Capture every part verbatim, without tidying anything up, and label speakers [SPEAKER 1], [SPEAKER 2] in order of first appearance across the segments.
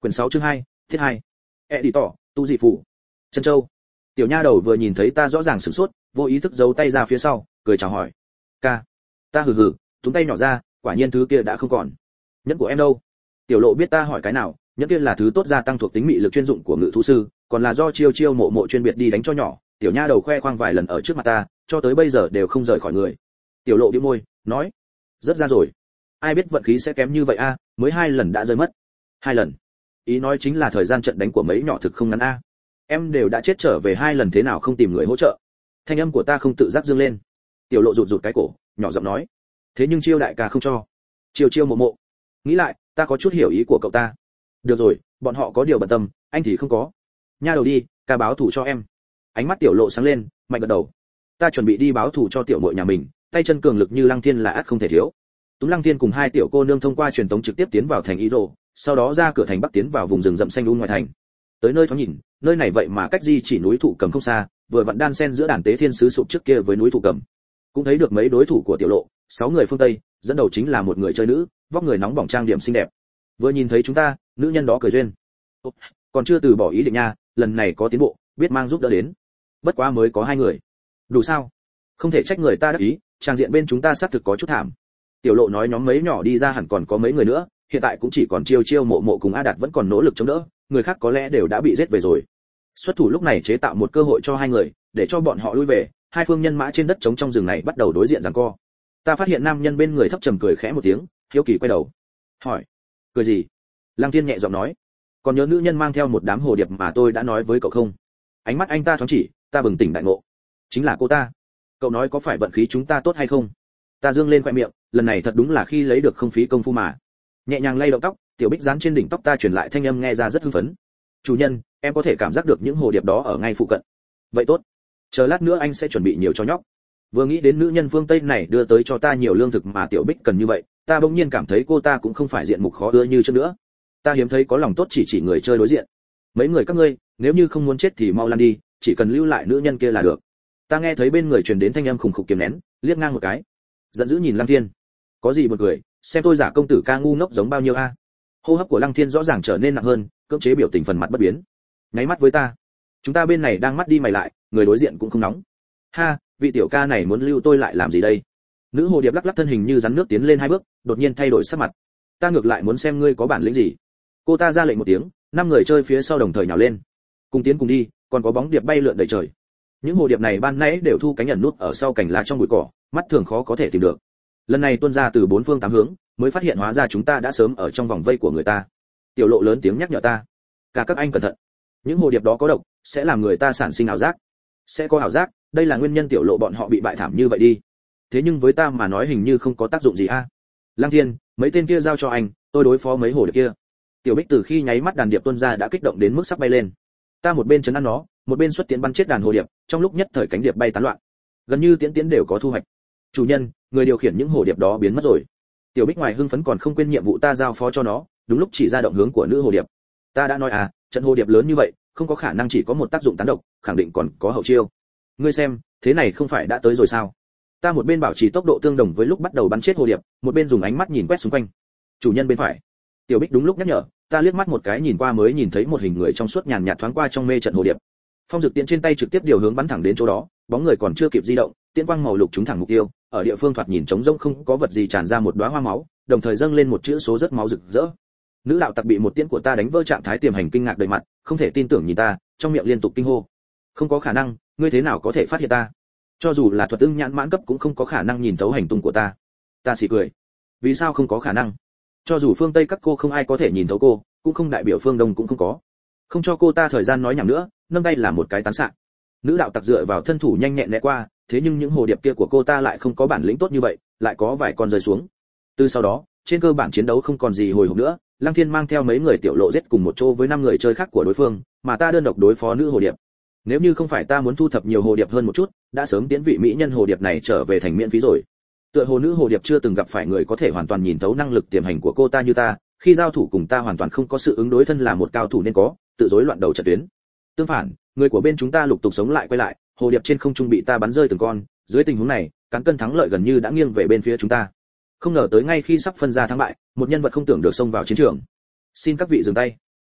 [SPEAKER 1] Quyển sáu chương hai, tiết hai. Editor, tu dị phủ. Trân Châu. Tiểu nha đầu vừa nhìn thấy ta rõ ràng sửng sốt, vô ý thức giấu tay ra phía sau, cười chào hỏi. Ca. Ta hừ hừ, túm tay nhỏ ra, quả nhiên thứ kia đã không còn. Nhẫn của em đâu? Tiểu Lộ biết ta hỏi cái nào, nhẫn kia là thứ tốt gia tăng thuộc tính mị lực chuyên dụng của ngự thú sư, còn là do chiêu chiêu mộ mộ chuyên biệt đi đánh cho nhỏ. Tiểu nha đầu khoe khoang vài lần ở trước mặt ta, cho tới bây giờ đều không rời khỏi người. Tiểu Lộ bĩu môi, nói, rất ra rồi. Ai biết vận khí sẽ kém như vậy a, mới hai lần đã rơi mất. Hai lần? Ý nói chính là thời gian trận đánh của mấy nhỏ thực không ngắn a. Em đều đã chết trở về hai lần thế nào không tìm người hỗ trợ? Thanh âm của ta không tự giác dương lên. Tiểu Lộ rụt rụt cái cổ, nhỏ giọng nói, thế nhưng chiêu đại ca không cho. Chiêu chiêu mộ mộ. Nghĩ lại, ta có chút hiểu ý của cậu ta. Được rồi, bọn họ có điều bận tâm, anh thì không có. Nha đầu đi, ca báo thù cho em. Ánh mắt Tiểu Lộ sáng lên, mạnh gật đầu. Ta chuẩn bị đi báo thù cho tiểu muội nhà mình, tay chân cường lực như Lăng Thiên là ắt không thể thiếu. Túm Lăng Thiên cùng hai tiểu cô nương thông qua truyền tống trực tiếp tiến vào thành Ý Rồ, sau đó ra cửa thành bắc tiến vào vùng rừng rậm xanh um ngoài thành. Tới nơi thoáng nhìn, nơi này vậy mà cách di chỉ núi thụ cầm không xa, vừa vặn đan xen giữa đàn tế thiên sứ sụp trước kia với núi thụ cầm. Cũng thấy được mấy đối thủ của Tiểu Lộ, sáu người phương Tây, dẫn đầu chính là một người chơi nữ, vóc người nóng bỏng trang điểm xinh đẹp. Vừa nhìn thấy chúng ta, nữ nhân đó cười duyên. Ô, còn chưa từ bỏ ý định nha, lần này có tiến bộ, biết mang giúp đỡ đến. Bất quá mới có hai người. Đủ sao? Không thể trách người ta đắc ý, trang diện bên chúng ta xác thực có chút thảm. Tiểu Lộ nói nhóm mấy nhỏ đi ra hẳn còn có mấy người nữa, hiện tại cũng chỉ còn chiêu chiêu mộ mộ cùng A Đạt vẫn còn nỗ lực chống đỡ, người khác có lẽ đều đã bị giết về rồi. Xuất thủ lúc này chế tạo một cơ hội cho hai người, để cho bọn họ lui về, hai phương nhân mã trên đất trống trong rừng này bắt đầu đối diện giằng co. Ta phát hiện nam nhân bên người thấp trầm cười khẽ một tiếng, hiếu kỳ quay đầu. Hỏi, cười gì? Lăng Thiên nhẹ giọng nói, còn nhớ nữ nhân mang theo một đám hồ điệp mà tôi đã nói với cậu không? Ánh mắt anh ta thoáng chỉ, ta bừng tỉnh đại ngộ. Chính là cô ta. Cậu nói có phải vận khí chúng ta tốt hay không? Ta dương lên khóe miệng, lần này thật đúng là khi lấy được không phí công phu mà. Nhẹ nhàng lay động tóc, Tiểu Bích dán trên đỉnh tóc ta truyền lại thanh âm nghe ra rất hưng phấn. Chủ nhân, em có thể cảm giác được những hồ điệp đó ở ngay phụ cận. Vậy tốt, chờ lát nữa anh sẽ chuẩn bị nhiều cho nhóc. Vừa nghĩ đến nữ nhân phương Tây này đưa tới cho ta nhiều lương thực mà Tiểu Bích cần như vậy, ta bỗng nhiên cảm thấy cô ta cũng không phải diện mục khó ưa như trước nữa. Ta hiếm thấy có lòng tốt chỉ chỉ người chơi đối diện. Mấy người các ngươi, nếu như không muốn chết thì mau lăn đi, chỉ cần lưu lại nữ nhân kia là được. Ta nghe thấy bên người truyền đến thanh âm khủng khục kiềm nén, liếc ngang một cái, giận dữ nhìn Lăng Thiên. Có gì buồn cười, xem tôi giả công tử ca ngu ngốc giống bao nhiêu a. Hô hấp của Lăng Thiên rõ ràng trở nên nặng hơn, cưỡng chế biểu tình phần mặt bất biến. Nháy mắt với ta. Chúng ta bên này đang mắt đi mày lại, người đối diện cũng không nóng. Ha, vị tiểu ca này muốn lưu tôi lại làm gì đây? Nữ hồ điệp lắc lắc thân hình như rắn nước tiến lên hai bước, đột nhiên thay đổi sắc mặt. Ta ngược lại muốn xem ngươi có bản lĩnh gì. Cô ta ra lệnh một tiếng, năm người chơi phía sau đồng thời nhào lên. Cùng tiến cùng đi, còn có bóng điệp bay lượn đầy trời. Những hồ điệp này ban nãy đều thu cánh ẩn nút ở sau cành lá trong bụi cỏ, mắt thường khó có thể tìm được. Lần này tuôn ra từ bốn phương tám hướng, mới phát hiện hóa ra chúng ta đã sớm ở trong vòng vây của người ta. Tiểu Lộ lớn tiếng nhắc nhở ta, cả các anh cẩn thận, những hồ điệp đó có độc, sẽ làm người ta sản sinh ảo giác. Sẽ có ảo giác, đây là nguyên nhân Tiểu Lộ bọn họ bị bại thảm như vậy đi. Thế nhưng với ta mà nói hình như không có tác dụng gì a. Lăng Thiên, mấy tên kia giao cho anh, tôi đối phó mấy hồ điệp kia. Tiểu Bích từ khi nháy mắt đàn điệp tuôn ra đã kích động đến mức sắp bay lên. Ta một bên trấn an nó, một bên xuất tiến bắn chết đàn hồ điệp, trong lúc nhất thời cánh điệp bay tán loạn. Gần như tiến tiến đều có thu hoạch. Chủ nhân, người điều khiển những hồ điệp đó biến mất rồi. Tiểu Bích ngoài hưng phấn còn không quên nhiệm vụ ta giao phó cho nó, đúng lúc chỉ ra động hướng của nữ hồ điệp. Ta đã nói à, trận hồ điệp lớn như vậy, không có khả năng chỉ có một tác dụng tán độc, khẳng định còn có hậu chiêu. Ngươi xem, thế này không phải đã tới rồi sao? Ta một bên bảo trì tốc độ tương đồng với lúc bắt đầu bắn chết hồ điệp, một bên dùng ánh mắt nhìn quét xung quanh. Chủ nhân bên phải. Tiểu Bích đúng lúc nhắc nhở, ta liếc mắt một cái nhìn qua mới nhìn thấy một hình người trong suốt nhàn nhạt thoáng qua trong mê trận hồ điệp. Phong dực tiễn trên tay trực tiếp điều hướng bắn thẳng đến chỗ đó, bóng người còn chưa kịp di động, tiễn quang màu lục trúng thẳng mục tiêu, ở địa phương thoạt nhìn trống rỗng không có vật gì tràn ra một đóa hoa máu, đồng thời dâng lên một chữ số rất máu rực rỡ. Nữ đạo tặc bị một tiễn của ta đánh vỡ trạng thái tiềm hành kinh ngạc đầy mặt, không thể tin tưởng nhìn ta, trong miệng liên tục kinh hô. Không có khả năng, ngươi thế nào có thể phát hiện ta? Cho dù là thuật ưng nhãn mãn cấp cũng không có khả năng nhìn thấu hành tung của ta. Ta xì cười. Vì sao không có khả năng? Cho dù phương Tây các cô không ai có thể nhìn thấu cô, cũng không đại biểu phương Đông cũng không có. Không cho cô ta thời gian nói nhảm nữa, nâng tay là một cái tán xạ. Nữ đạo tặc dựa vào thân thủ nhanh nhẹn né qua, thế nhưng những hồ điệp kia của cô ta lại không có bản lĩnh tốt như vậy, lại có vài con rơi xuống. Từ sau đó, trên cơ bản chiến đấu không còn gì hồi hộp nữa, Lăng Thiên mang theo mấy người Tiểu Lộ giết cùng một chỗ với năm người chơi khác của đối phương, mà ta đơn độc đối phó nữ hồ điệp. Nếu như không phải ta muốn thu thập nhiều hồ điệp hơn một chút, đã sớm tiến vị mỹ nhân hồ điệp này trở về thành miễn phí rồi. Tựa hồ nữ hồ điệp chưa từng gặp phải người có thể hoàn toàn nhìn thấu năng lực tiềm hành của cô ta như ta, khi giao thủ cùng ta hoàn toàn không có sự ứng đối thân là một cao thủ nên có, tự rối loạn đầu trận tuyến. Tương phản, người của bên chúng ta lục tục sống lại quay lại, hồ điệp trên không trung bị ta bắn rơi từng con, dưới tình huống này, cán cân thắng lợi gần như đã nghiêng về bên phía chúng ta. Không ngờ tới ngay khi sắp phân ra thắng bại, một nhân vật không tưởng được xông vào chiến trường. Xin các vị dừng tay.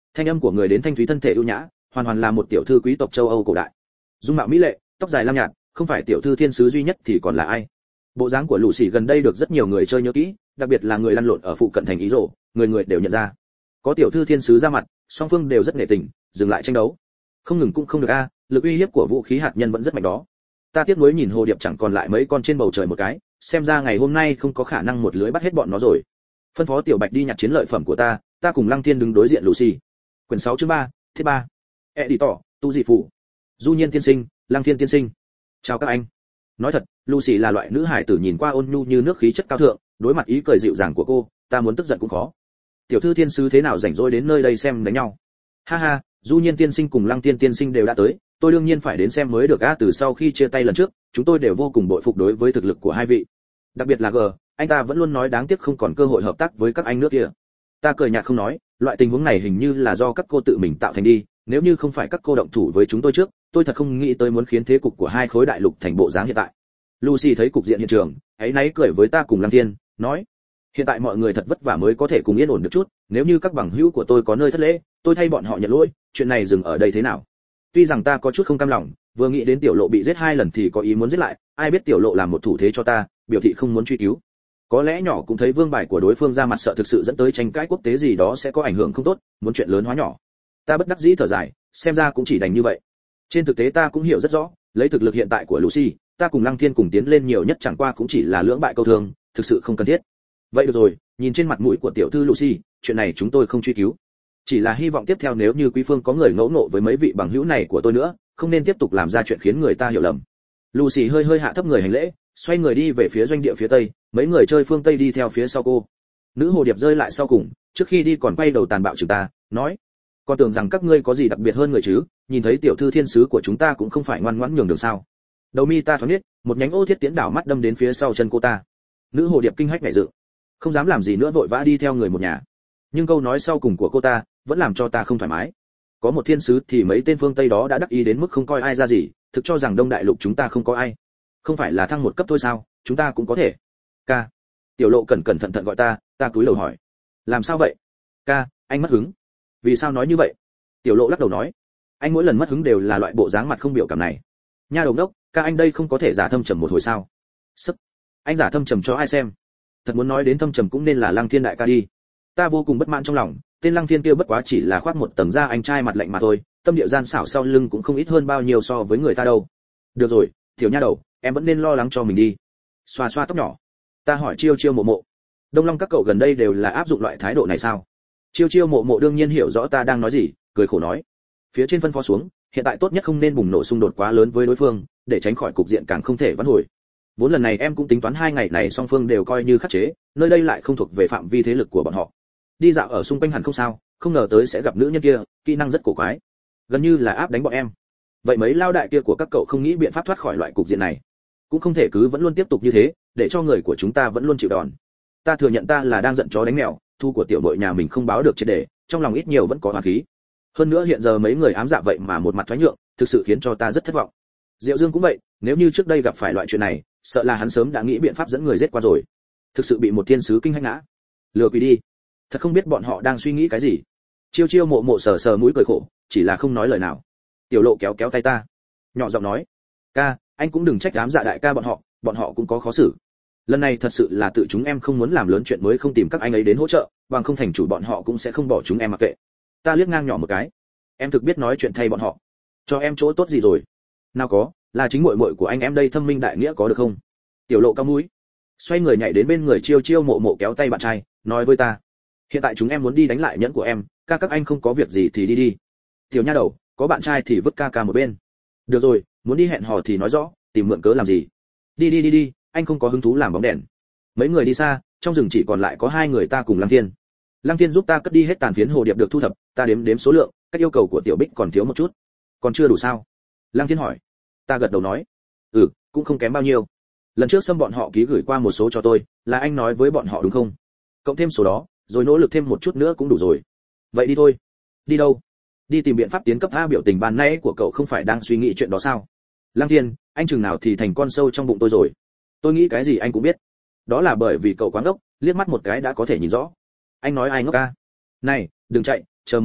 [SPEAKER 1] Thanh âm của người đến thanh thúy, thân thể ưu nhã, hoàn hoàn là một tiểu thư quý tộc châu Âu cổ đại. Dung mạo mỹ lệ, tóc dài lam nhạt, không phải tiểu thư thiên sứ duy nhất thì còn là ai? Bộ dáng của Lucy gần đây được rất nhiều người chơi nhớ kỹ, đặc biệt là người lăn lộn ở phụ cận thành ý rồ, người người đều nhận ra. Có tiểu thư thiên sứ ra mặt, song phương đều rất nể tình, dừng lại tranh đấu. Không ngừng cũng không được a, lực uy hiếp của vũ khí hạt nhân vẫn rất mạnh đó. Ta tiếc nuối nhìn hồ điệp chẳng còn lại mấy con trên bầu trời một cái, xem ra ngày hôm nay không có khả năng một lưới bắt hết bọn nó rồi. Phân phó tiểu Bạch đi nhặt chiến lợi phẩm của ta, ta cùng Lăng Thiên đứng đối diện Lucy. Quyển sáu chương ba, thiết ba. Editor, tu dị phụ. Du Nhiên tiên sinh, Lăng Thiên tiên sinh. Chào các anh. Nói thật, Lucy là loại nữ hải tử nhìn qua ôn nhu như nước, khí chất cao thượng, đối mặt ý cười dịu dàng của cô, ta muốn tức giận cũng khó. Tiểu thư thiên sứ thế nào rảnh rỗi đến nơi đây xem đánh nhau? Ha ha, Du Nhiên tiên sinh cùng Lăng Tiên tiên sinh đều đã tới, tôi đương nhiên phải đến xem mới được a. Từ sau khi chia tay lần trước, chúng tôi đều vô cùng bội phục đối với thực lực của hai vị. Đặc biệt là G, anh ta vẫn luôn nói đáng tiếc không còn cơ hội hợp tác với các anh nước kia. Ta cười nhạt không nói, loại tình huống này hình như là do các cô tự mình tạo thành đi, nếu như không phải các cô động thủ với chúng tôi trước, tôi thật không nghĩ tới muốn khiến thế cục của hai khối đại lục thành bộ dáng hiện tại. Lucy thấy cục diện hiện trường, ấy náy cười với ta cùng Lăng Thiên, nói: hiện tại mọi người thật vất vả mới có thể cùng yên ổn được chút, nếu như các bằng hữu của tôi có nơi thất lễ, tôi thay bọn họ nhận lỗi, chuyện này dừng ở đây thế nào? Tuy rằng ta có chút không cam lòng, vừa nghĩ đến tiểu lộ bị giết hai lần thì có ý muốn giết lại, ai biết tiểu lộ làm một thủ thế cho ta, biểu thị không muốn truy cứu. Có lẽ nhỏ cũng thấy vương bài của đối phương ra mặt, sợ thực sự dẫn tới tranh cãi quốc tế gì đó sẽ có ảnh hưởng không tốt, muốn chuyện lớn hóa nhỏ. Ta bất đắc dĩ thở dài, xem ra cũng chỉ đành như vậy. Trên thực tế ta cũng hiểu rất rõ, lấy thực lực hiện tại của Lucy, ta cùng Lăng Thiên cùng tiến lên nhiều nhất chẳng qua cũng chỉ là lưỡng bại câu thương, thực sự không cần thiết. Vậy được rồi, nhìn trên mặt mũi của tiểu thư Lucy, chuyện này chúng tôi không truy cứu. Chỉ là hy vọng tiếp theo nếu như quý phương có người ngẫu nộ với mấy vị bằng hữu này của tôi nữa, không nên tiếp tục làm ra chuyện khiến người ta hiểu lầm. Lucy hơi hơi hạ thấp người hành lễ, xoay người đi về phía doanh địa phía tây, mấy người chơi phương tây đi theo phía sau cô. Nữ hồ điệp rơi lại sau cùng, trước khi đi còn quay đầu tàn bạo chừng ta, nói: con tưởng rằng các ngươi có gì đặc biệt hơn người chứ, nhìn thấy tiểu thư thiên sứ của chúng ta cũng không phải ngoan ngoãn nhường đường sao? Đầu mi ta thoáng biết, một nhánh ô thiết tiến đảo mắt đâm đến phía sau chân cô ta. Nữ hồ điệp kinh hách nảy dựng, không dám làm gì nữa, vội vã đi theo người một nhà. Nhưng câu nói sau cùng của cô ta vẫn làm cho ta không thoải mái. Có một thiên sứ thì mấy tên phương tây đó đã đắc ý đến mức không coi ai ra gì, thực cho rằng đông đại lục chúng ta không có ai. Không phải là thăng một cấp thôi sao, chúng ta cũng có thể. Ca. Tiểu lộ cẩn cẩn thận thận gọi ta, ta cúi đầu hỏi: làm sao vậy? Ca, anh mất hứng. Vì sao nói như vậy? Tiểu lộ lắc đầu nói: anh mỗi lần mất hứng đều là loại bộ dáng mặt không biểu cảm này. Nha đồng đốc, ca anh đây không có thể giả thâm trầm một hồi sao? Sức. Anh giả thâm trầm cho ai xem? Thật muốn nói đến thâm trầm cũng nên là Lăng Thiên đại ca đi. Ta vô cùng bất mãn trong lòng, tên Lăng Thiên kia bất quá chỉ là khoác một tầng da anh trai mặt lạnh mà thôi, tâm địa gian xảo sau lưng cũng không ít hơn bao nhiêu so với người ta đâu. Được rồi, tiểu nha đầu, em vẫn nên lo lắng cho mình đi. Xoa xoa tóc nhỏ, ta hỏi chiêu chiêu mộ mộ: Đông Long các cậu gần đây đều là áp dụng loại thái độ này sao? Chiêu chiêu mộ mộ đương nhiên hiểu rõ ta đang nói gì, cười khổ nói: phía trên phân phó xuống, hiện tại tốt nhất không nên bùng nổ xung đột quá lớn với đối phương, để tránh khỏi cục diện càng không thể vãn hồi. Vốn lần này em cũng tính toán hai ngày này song phương đều coi như khắc chế, nơi đây lại không thuộc về phạm vi thế lực của bọn họ. Đi dạo ở xung quanh hẳn không sao, không ngờ tới sẽ gặp nữ nhân kia, kỹ năng rất cổ quái, gần như là áp đánh bọn em. Vậy mấy lao đại kia của các cậu không nghĩ biện pháp thoát khỏi loại cục diện này? Cũng không thể cứ vẫn luôn tiếp tục như thế, để cho người của chúng ta vẫn luôn chịu đòn. Ta thừa nhận ta là đang giận chó đánh mèo, thu của tiểu đội nhà mình không báo được triệt để, trong lòng ít nhiều vẫn có oán khí. Hơn nữa hiện giờ mấy người ám dạ vậy mà một mặt thoái nhượng, thực sự khiến cho ta rất thất vọng. Diệu Dương cũng vậy, nếu như trước đây gặp phải loại chuyện này, sợ là hắn sớm đã nghĩ biện pháp dẫn người giết qua rồi. Thực sự bị một thiên sứ kinh hách ngã, lừa quỷ đi. Thật không biết bọn họ đang suy nghĩ cái gì. Chiêu chiêu mộ mộ sờ sờ mũi cười khổ, chỉ là không nói lời nào. Tiểu lộ kéo kéo tay ta, nhỏ giọng nói: ca, anh cũng đừng trách ám dạ đại ca bọn họ, bọn họ cũng có khó xử. Lần này thật sự là tự chúng em không muốn làm lớn chuyện mới không tìm các anh ấy đến hỗ trợ, bằng không thành chủ bọn họ cũng sẽ không bỏ chúng em mặc kệ. Ta liếc ngang nhỏ một cái, em thực biết nói chuyện thay bọn họ, cho em chỗ tốt gì rồi? Nào có, là chính muội muội của anh em đây thâm minh đại nghĩa có được không? Tiểu lộ cao mũi, xoay người nhảy đến bên người chiêu chiêu mộ mộ kéo tay bạn trai, nói với ta: hiện tại chúng em muốn đi đánh lại nhẫn của em, ca các anh không có việc gì thì đi đi. Tiểu nha đầu, có bạn trai thì vứt ca ca một bên. Được rồi, muốn đi hẹn hò thì nói rõ, tìm mượn cớ làm gì? Đi đi đi đi, anh không có hứng thú làm bóng đèn. Mấy người đi xa, trong rừng chỉ còn lại có hai người ta cùng Lăng Thiên. Lăng Thiên giúp ta cất đi hết tàn phiến hồ điệp được thu thập, ta đếm đếm số lượng, các yêu cầu của tiểu Bích còn thiếu một chút. Còn chưa đủ sao? Lăng Thiên hỏi. Ta gật đầu nói: ừ, cũng không kém bao nhiêu. Lần trước xâm bọn họ ký gửi qua một số cho tôi, là anh nói với bọn họ đúng không? Cộng thêm số đó, rồi nỗ lực thêm một chút nữa cũng đủ rồi. Vậy đi thôi. Đi đâu? Đi tìm biện pháp tiến cấp a. Biểu tình ban nãy của cậu không phải đang suy nghĩ chuyện đó sao? Lăng Thiên, anh chừng nào thì thành con sâu trong bụng tôi rồi. Tôi nghĩ cái gì anh cũng biết. Đó là bởi vì cậu quá ngốc, liếc mắt một cái đã có thể nhìn rõ. Anh nói ai ngốc a? Này, đừng chạy, chờ một chút,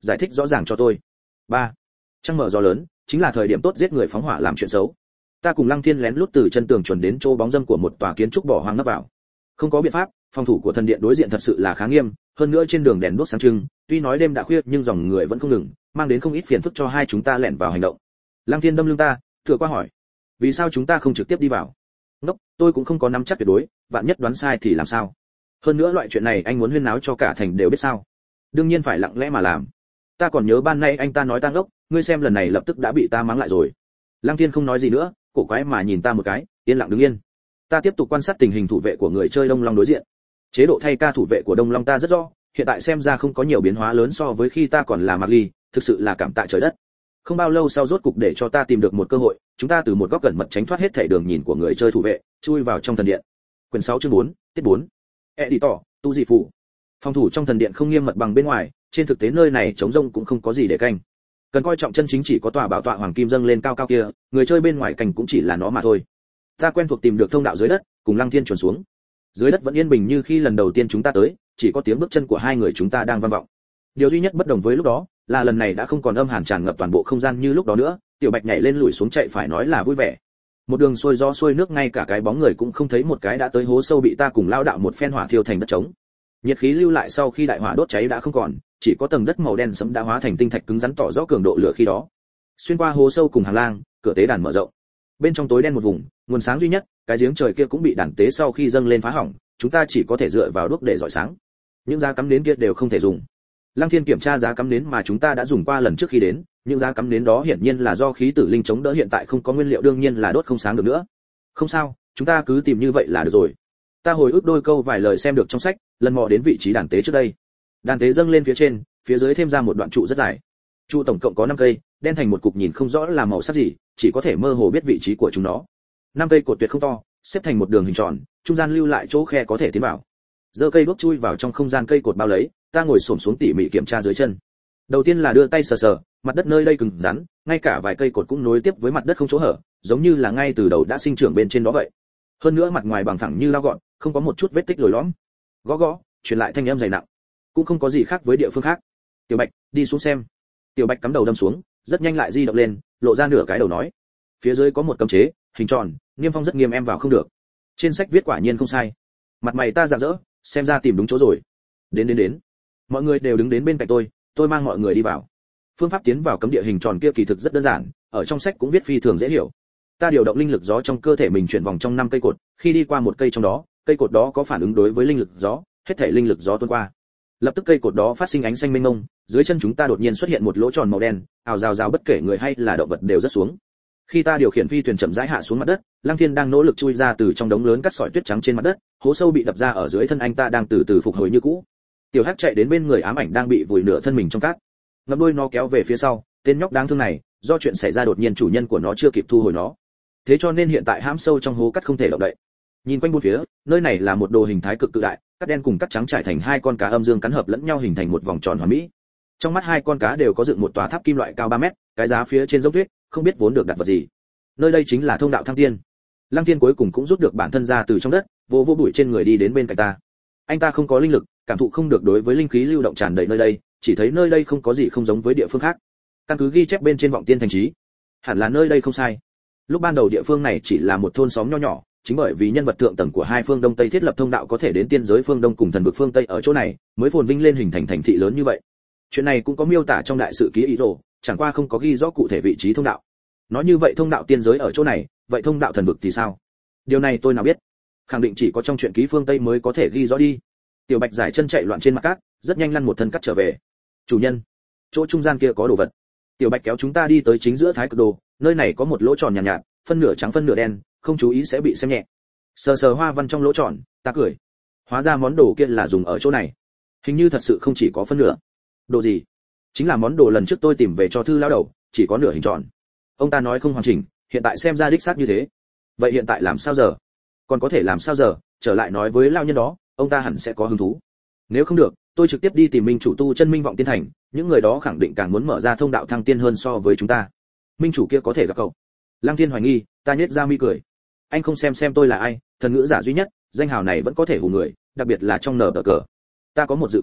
[SPEAKER 1] giải thích rõ ràng cho tôi. Ba, trăng mở gió lớn, chính là thời điểm tốt giết người phóng hỏa làm chuyện xấu. Ta cùng Lăng Thiên lén lút từ chân tường chuẩn đến chỗ bóng dâm của một tòa kiến trúc bỏ hoang nấp vào. Không có biện pháp, phòng thủ của thần điện đối diện thật sự là khá nghiêm, hơn nữa trên đường đèn đuốc sáng trưng, tuy nói đêm đã khuya nhưng dòng người vẫn không ngừng, mang đến không ít phiền phức cho hai chúng ta lẻn vào hành động. Lăng Thiên đâm lưng ta, thừa qua hỏi, vì sao chúng ta không trực tiếp đi vào? Ngốc, tôi cũng không có nắm chắc tuyệt đối, vạn nhất đoán sai thì làm sao? Hơn nữa loại chuyện này anh muốn huyên náo cho cả thành đều biết sao? Đương nhiên phải lặng lẽ mà làm. Ta còn nhớ ban nay anh ta nói ta ngốc, ngươi xem lần này lập tức đã bị ta mắng lại rồi. Lăng Thiên không nói gì nữa, cổ quái mà nhìn ta một cái, yên lặng đứng yên. Ta tiếp tục quan sát tình hình thủ vệ của người chơi Đông Long đối diện. Chế độ thay ca thủ vệ của Đông Long ta rất rõ, hiện tại xem ra không có nhiều biến hóa lớn so với khi ta còn là Mạc Ly, thực sự là cảm tạ trời đất. Không bao lâu sau rốt cục để cho ta tìm được một cơ hội, chúng ta từ một góc cẩn mật tránh thoát hết thảy đường nhìn của người chơi thủ vệ, chui vào trong thần điện. Quyển sáu chương bốn, tiết bốn. Editor, tu dị phụ. Phòng thủ trong thần điện không nghiêm mật bằng bên ngoài, trên thực tế nơi này trống rông cũng không có gì để canh. Cần coi trọng chân chính chỉ có tòa bảo tọa hoàng kim dâng lên cao cao kia, người chơi bên ngoài canh cũng chỉ là nó mà thôi. Ta quen thuộc tìm được thông đạo dưới đất, cùng Lăng Thiên chuẩn xuống. Dưới đất vẫn yên bình như khi lần đầu tiên chúng ta tới, chỉ có tiếng bước chân của hai người chúng ta đang vang vọng. Điều duy nhất bất đồng với lúc đó là lần này đã không còn âm hàn tràn ngập toàn bộ không gian như lúc đó nữa, Tiểu Bạch nhảy lên lùi xuống chạy phải nói là vui vẻ. Một đường xuôi gió xuôi nước ngay cả cái bóng người cũng không thấy một cái đã tới hố sâu bị ta cùng lao đạo một phen hỏa thiêu thành đất trống. Nhiệt khí lưu lại sau khi đại hỏa đốt cháy đã không còn, chỉ có tầng đất màu đen sẫm đã hóa thành tinh thạch cứng rắn tỏ rõ cường độ lửa khi đó. Xuyên qua hố sâu cùng hàng lang, cửa tế đàn mở rộng. Bên trong tối đen một vùng, nguồn sáng duy nhất, cái giếng trời kia cũng bị đàn tế sau khi dâng lên phá hỏng, chúng ta chỉ có thể dựa vào đuốc để rọi sáng. Những giá cắm nến kia đều không thể dùng. Lăng Thiên kiểm tra giá cắm nến mà chúng ta đã dùng qua lần trước khi đến, những giá cắm nến đó hiển nhiên là do khí tử linh chống đỡ, hiện tại không có nguyên liệu đương nhiên là đốt không sáng được nữa. Không sao, chúng ta cứ tìm như vậy là được rồi. Ta hồi ức đôi câu vài lời xem được trong sách, lần mò đến vị trí đàn tế trước đây. Đàn tế dâng lên phía trên, phía dưới thêm ra một đoạn trụ rất dài. Trụ tổng cộng có năm cây, đen thành một cục nhìn không rõ là màu sắc gì, chỉ có thể mơ hồ biết vị trí của chúng nó. Năm cây cột tuyệt không to, xếp thành một đường hình tròn, trung gian lưu lại chỗ khe có thể tiến vào. Giơ cây đuốc chui vào trong không gian cây cột bao lấy, ta ngồi xổm xuống tỉ mỉ kiểm tra dưới chân. Đầu tiên là đưa tay sờ sờ, mặt đất nơi đây cứng rắn, ngay cả vài cây cột cũng nối tiếp với mặt đất không chỗ hở, giống như là ngay từ đầu đã sinh trưởng bên trên đó vậy. Hơn nữa mặt ngoài bằng phẳng như lao gọn, không có một chút vết tích lồi lõm. Gõ gõ, truyền lại thanh âm dày nặng, cũng không có gì khác với địa phương khác. Tiểu Bạch, đi xuống xem. Tiểu Bạch cắm đầu đâm xuống, rất nhanh lại di động lên, lộ ra nửa cái đầu nói. Phía dưới có một cấm chế, hình tròn, niêm phong rất nghiêm, em vào không được. Trên sách viết quả nhiên không sai. Mặt mày ta rạng rỡ, xem ra tìm đúng chỗ rồi. Đến đến đến. Mọi người đều đứng đến bên cạnh tôi, tôi mang mọi người đi vào. Phương pháp tiến vào cấm địa hình tròn kia kỳ thực rất đơn giản, ở trong sách cũng viết phi thường dễ hiểu. Ta điều động linh lực gió trong cơ thể mình chuyển vòng trong năm cây cột, khi đi qua một cây trong đó, cây cột đó có phản ứng đối với linh lực gió, hết thể linh lực gió tuôn qua. Lập tức cây cột đó phát sinh ánh xanh mênh mông, dưới chân chúng ta đột nhiên xuất hiện một lỗ tròn màu đen, ào rào rào bất kể người hay là động vật đều rớt xuống. Khi ta điều khiển phi thuyền chậm rãi hạ xuống mặt đất, Lăng Thiên đang nỗ lực chui ra từ trong đống lớn cát sỏi tuyết trắng trên mặt đất, hố sâu bị đập ra ở dưới thân anh ta đang từ từ phục hồi như cũ. Tiểu Hắc chạy đến bên người ám ảnh đang bị vùi nửa thân mình trong cát, ngậm đuôi nó kéo về phía sau. Tên nhóc đáng thương này, do chuyện xảy ra đột nhiên chủ nhân của nó chưa kịp thu hồi nó, thế cho nên hiện tại hãm sâu trong hố cát không thể động đậy. Nhìn quanh bốn phía, nơi này là một đồ hình thái cực cự đại, cát đen cùng cát trắng trải thành hai con cá âm dương cắn hợp lẫn nhau hình thành một vòng tròn hoàn mỹ. Trong mắt hai con cá đều có dựng một tòa tháp kim loại cao ba mét, cái giá phía trên dốc tuyết, không biết vốn được đặt vật gì. Nơi đây chính là thông đạo thăng tiên. Lăng Thiên cuối cùng cũng rút được bản thân ra từ trong đất, vô vô bụi trên người đi đến bên cạnh ta. Anh ta không có linh lực, cảm thụ không được đối với linh khí lưu động tràn đầy nơi đây, chỉ thấy nơi đây không có gì không giống với địa phương khác. Căn cứ ghi chép bên trên vọng tiên thành trí, hẳn là nơi đây không sai. Lúc ban đầu địa phương này chỉ là một thôn xóm nho nhỏ, chính bởi vì nhân vật thượng tầng của hai phương đông tây thiết lập thông đạo có thể đến tiên giới phương đông cùng thần vực phương tây ở chỗ này, mới phồn vinh lên hình thành thành thị lớn như vậy. Chuyện này cũng có miêu tả trong đại sự ký ý đồ, chẳng qua không có ghi rõ cụ thể vị trí thông đạo. Nói như vậy thông đạo tiên giới ở chỗ này, vậy thông đạo thần vực thì sao? Điều này tôi nào biết, khẳng định chỉ có trong truyện ký phương tây mới có thể ghi rõ đi. Tiểu Bạch giải chân chạy loạn trên mặt cát, rất nhanh lăn một thân cát trở về. Chủ nhân, chỗ trung gian kia có đồ vật. Tiểu Bạch kéo chúng ta đi tới chính giữa thái cực đồ, nơi này có một lỗ tròn nhàn nhạt, nhạt, phân nửa trắng phân nửa đen, không chú ý sẽ bị xem nhẹ. Sờ sờ hoa văn trong lỗ tròn, ta cười. Hóa ra món đồ kia là dùng ở chỗ này. Hình như thật sự không chỉ có phân nửa. Đồ gì? Chính là món đồ lần trước tôi tìm về cho thư lão đầu, chỉ có nửa hình tròn. Ông ta nói không hoàn chỉnh, hiện tại xem ra đích xác như thế. Vậy hiện tại làm sao giờ? Còn có thể làm sao giờ? Trở lại nói với lão nhân đó, ông ta hẳn sẽ có hứng thú. Nếu không được, tôi trực tiếp đi tìm Minh chủ tu chân Minh vọng tiên thành, những người đó khẳng định càng muốn mở ra thông đạo thăng tiên hơn so với chúng ta. Minh chủ kia có thể gặp cậu. Lăng Thiên hoài nghi, ta nhếch ra mi cười. Anh không xem xem tôi là ai, thần ngữ giả duy nhất, danh hào này vẫn có thể hù người, đặc biệt là trong nở cờ. Ta có một dự cảm,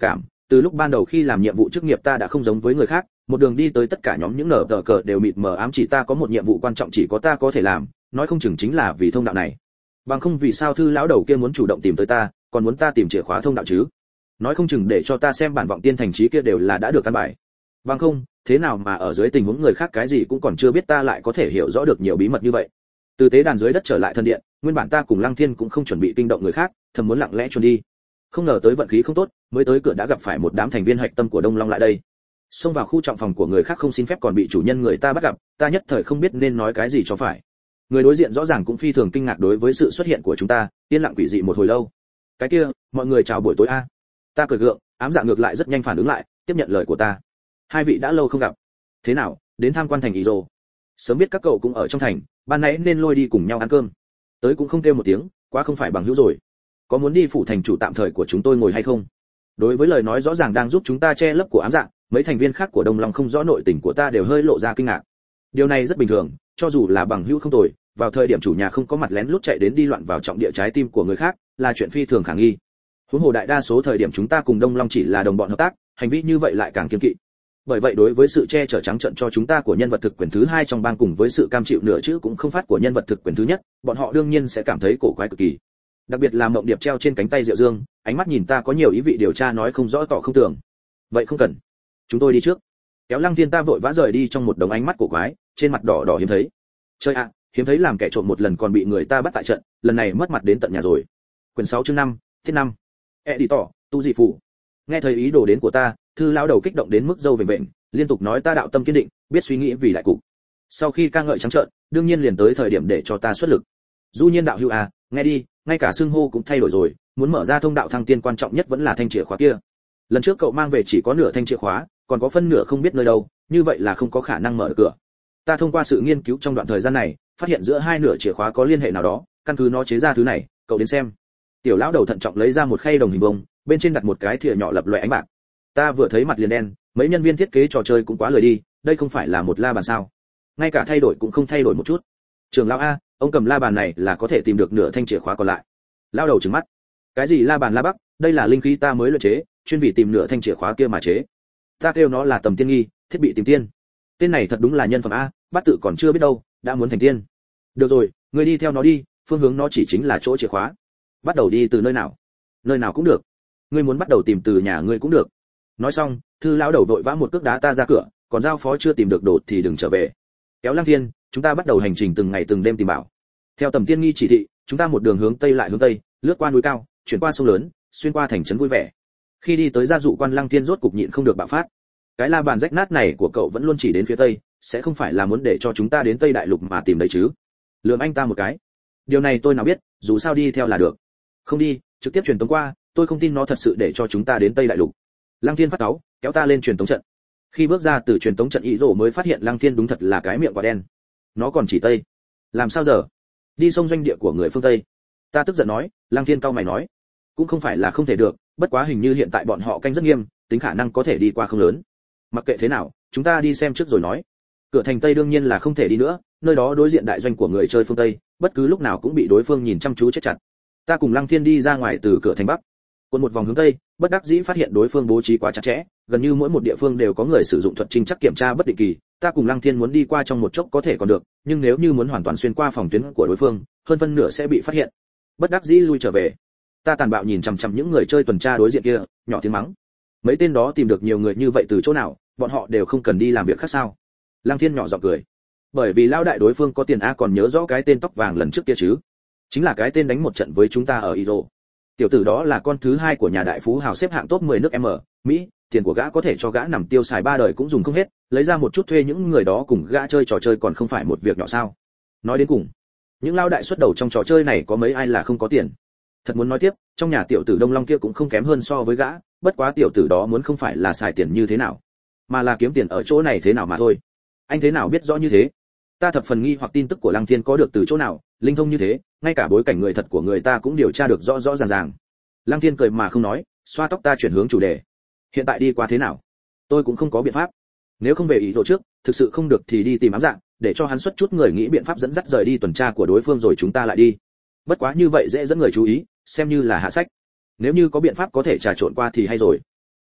[SPEAKER 1] từ lúc ban đầu khi làm nhiệm vụ chức nghiệp ta đã không giống với người khác, một đường đi tới tất cả nhóm những nở tờ cờ đều mịt mờ ám chỉ ta có một nhiệm vụ quan trọng chỉ có ta có thể làm, nói không chừng chính là vì thông đạo này. Bằng không vì sao thư lão đầu kia muốn chủ động tìm tới ta, còn muốn ta tìm chìa khóa thông đạo chứ? Nói không chừng để cho ta xem bản vọng tiên thành trí kia đều là đã được căn bài. Bằng không, thế nào mà ở dưới tình huống người khác cái gì cũng còn chưa biết ta lại có thể hiểu rõ được nhiều bí mật như vậy. Từ tế đàn dưới đất trở lại thân điện, nguyên bản ta cùng Lăng Thiên cũng không chuẩn bị kinh động người khác, thầm muốn lặng lẽ trốn đi. Không ngờ tới vận khí không tốt, mới tới cửa đã gặp phải một đám thành viên hạch tâm của Đông Long lại đây. Xông vào khu trọng phòng của người khác không xin phép còn bị chủ nhân người ta bắt gặp, ta nhất thời không biết nên nói cái gì cho phải. Người đối diện rõ ràng cũng phi thường kinh ngạc đối với sự xuất hiện của chúng ta, yên lặng quỷ dị một hồi lâu. Cái kia, mọi người chào buổi tối a. Ta cười gượng, ám dạ ngược lại rất nhanh phản ứng lại, tiếp nhận lời của ta. Hai vị đã lâu không gặp. Thế nào, đến tham quan thành Ý Rồ? Sớm biết các cậu cũng ở trong thành, ban nãy nên lôi đi cùng nhau ăn cơm. Tới cũng không kêu một tiếng, quá không phải bằng hữu rồi. Có muốn đi phủ thành chủ tạm thời của chúng tôi ngồi hay không? Đối với lời nói rõ ràng đang giúp chúng ta che lấp của ám dạ, mấy thành viên khác của Đông Long không rõ nội tình của ta đều hơi lộ ra kinh ngạc. Điều này rất bình thường, cho dù là bằng hữu không tồi, vào thời điểm chủ nhà không có mặt lén lút chạy đến đi loạn vào trọng địa trái tim của người khác, là chuyện phi thường khả nghi. Huống hồ đại đa số thời điểm chúng ta cùng Đông Long chỉ là đồng bọn hợp tác, hành vi như vậy lại càng kiêng kỵ. Bởi vậy đối với sự che chở trắng trợn cho chúng ta của nhân vật thực quyền thứ hai trong bang cùng với sự cam chịu nửa chữ cũng không phát của nhân vật thực quyền thứ nhất, bọn họ đương nhiên sẽ cảm thấy cổ quái cực kỳ. Đặc biệt là Mộng Điệp treo trên cánh tay Diệu Dương, ánh mắt nhìn ta có nhiều ý vị điều tra nói không rõ tỏ không tưởng. Vậy không cần, chúng tôi đi trước. Kéo Lăng Thiên ta vội vã rời đi trong một đống ánh mắt cổ quái, trên mặt đỏ đỏ hiếm thấy. Chơi ạ, hiếm thấy làm kẻ trộm một lần còn bị người ta bắt tại trận, lần này mất mặt đến tận nhà rồi. Quyển sáu chương năm, tiết năm. Editor, tu dị phụ. Nghe thấy ý đồ đến của ta, thư lão đầu kích động đến mức râu vểnh vểnh, liên tục nói ta đạo tâm kiên định, biết suy nghĩ vì đại cục. Sau khi ca ngợi trắng trợn, đương nhiên liền tới thời điểm để cho ta xuất lực. Du nhiên đạo hữu à, nghe đi, ngay cả xưng hô cũng thay đổi rồi, muốn mở ra thông đạo thăng tiên quan trọng nhất vẫn là thanh chìa khóa kia. Lần trước cậu mang về chỉ có nửa thanh chìa khóa, còn có phân nửa không biết nơi đâu, như vậy là không có khả năng mở cửa. Ta thông qua sự nghiên cứu trong đoạn thời gian này, phát hiện giữa hai nửa chìa khóa có liên hệ nào đó, căn cứ nó chế ra thứ này, cậu đến xem. Tiểu lão đầu thận trọng lấy ra một khay đồng hình bông, bên trên đặt một cái thìa nhỏ lập loè ánh bạc. Ta vừa thấy mặt liền đen, mấy nhân viên thiết kế trò chơi cũng quá lười đi, đây không phải là một la bàn sao? Ngay cả thay đổi cũng không thay đổi một chút. Trường lão a, ông cầm la bàn này là có thể tìm được nửa thanh chìa khóa còn lại. Lão đầu trừng mắt. Cái gì la bàn la bắc, đây là linh khí ta mới luyện chế, chuyên vì tìm nửa thanh chìa khóa kia mà chế. Ta kêu nó là tầm tiên nghi, thiết bị tìm tiên. Tên này thật đúng là nhân phẩm a, bát tự còn chưa biết đâu, đã muốn thành tiên. Được rồi, ngươi đi theo nó đi, phương hướng nó chỉ chính là chỗ chìa khóa. Bắt đầu đi từ nơi nào? Nơi nào cũng được. Ngươi muốn bắt đầu tìm từ nhà ngươi cũng được. Nói xong, thư lão đầu vội vã một cước đá ta ra cửa, còn giao phó chưa tìm được đồ thì đừng trở về. Kéo Lăng Thiên, chúng ta bắt đầu hành trình từng ngày từng đêm tìm bảo. Theo tầm tiên nghi chỉ thị, chúng ta một đường hướng tây lại hướng tây, lướt qua núi cao, chuyển qua sông lớn, xuyên qua thành trấn vui vẻ. Khi đi tới gia dụ quan, Lăng Thiên rốt cục nhịn không được bạo phát. Cái la bàn rách nát này của cậu vẫn luôn chỉ đến phía tây, sẽ không phải là muốn để cho chúng ta đến Tây Đại Lục mà tìm đấy chứ? Lườm anh ta một cái. Điều này tôi nào biết, dù sao đi theo là được. Không đi, trực tiếp truyền tống qua, tôi không tin nó thật sự để cho chúng ta đến Tây Đại Lục. Lăng Thiên phát cáu, kéo ta lên truyền tống trận. Khi bước ra từ truyền tống trận Ý Rồ mới phát hiện Lăng Thiên đúng thật là cái miệng quả đen. Nó còn chỉ tây. Làm sao giờ? Đi sông doanh địa của người phương Tây. Ta tức giận nói, Lăng Thiên cau mày nói, cũng không phải là không thể được, bất quá hình như hiện tại bọn họ canh rất nghiêm, tính khả năng có thể đi qua không lớn. Mặc kệ thế nào, chúng ta đi xem trước rồi nói. Cửa thành Tây đương nhiên là không thể đi nữa, nơi đó đối diện đại doanh của người chơi phương Tây, bất cứ lúc nào cũng bị đối phương nhìn chăm chú chết chặt. Ta cùng Lăng Thiên đi ra ngoài từ cửa thành Bắc, quân một vòng hướng Tây, bất đắc dĩ phát hiện đối phương bố trí quá chặt chẽ, gần như mỗi một địa phương đều có người sử dụng thuật trinh chắc kiểm tra bất định kỳ. Ta cùng Lăng Thiên muốn đi qua trong một chốc có thể còn được, nhưng nếu như muốn hoàn toàn xuyên qua phòng tuyến của đối phương, hơn phân nửa sẽ bị phát hiện. Bất đắc dĩ lui trở về. Ta tàn bạo nhìn chằm chằm những người chơi tuần tra đối diện kia, nhỏ tiếng mắng. Mấy tên đó tìm được nhiều người như vậy từ chỗ nào, bọn họ đều không cần đi làm việc khác sao? Lăng Thiên nhỏ giọng cười. Bởi vì lão đại đối phương có tiền a, còn nhớ rõ cái tên tóc vàng lần trước kia chứ? Chính là cái tên đánh một trận với chúng ta ở Iro. Tiểu tử đó là con thứ hai của nhà đại phú hào xếp hạng top mười nước M, Mỹ, tiền của gã có thể cho gã nằm tiêu xài ba đời cũng dùng không hết, lấy ra một chút thuê những người đó cùng gã chơi trò chơi còn không phải một việc nhỏ sao? Nói đến cùng, những lão đại xuất đầu trong trò chơi này có mấy ai là không có tiền? Thật muốn nói tiếp, trong nhà tiểu tử Đông Long kia cũng không kém hơn so với gã, bất quá tiểu tử đó muốn không phải là xài tiền như thế nào, mà là kiếm tiền ở chỗ này thế nào mà thôi. Anh thế nào biết rõ như thế? Ta thập phần nghi hoặc tin tức của Lăng Thiên có được từ chỗ nào, linh thông như thế, ngay cả bối cảnh người thật của người ta cũng điều tra được rõ rõ ràng ràng. Lăng Thiên cười mà không nói, xoa tóc ta chuyển hướng chủ đề. Hiện tại đi qua thế nào? Tôi cũng không có biện pháp. Nếu không về ý đồ trước, thực sự không được thì đi tìm ám dạng, để cho hắn xuất chút người nghĩ biện pháp dẫn dắt rời đi tuần tra của đối phương rồi chúng ta lại đi. Bất quá như vậy dễ dẫn người chú ý, xem như là hạ sách. Nếu như có biện pháp có thể trà trộn qua thì hay rồi.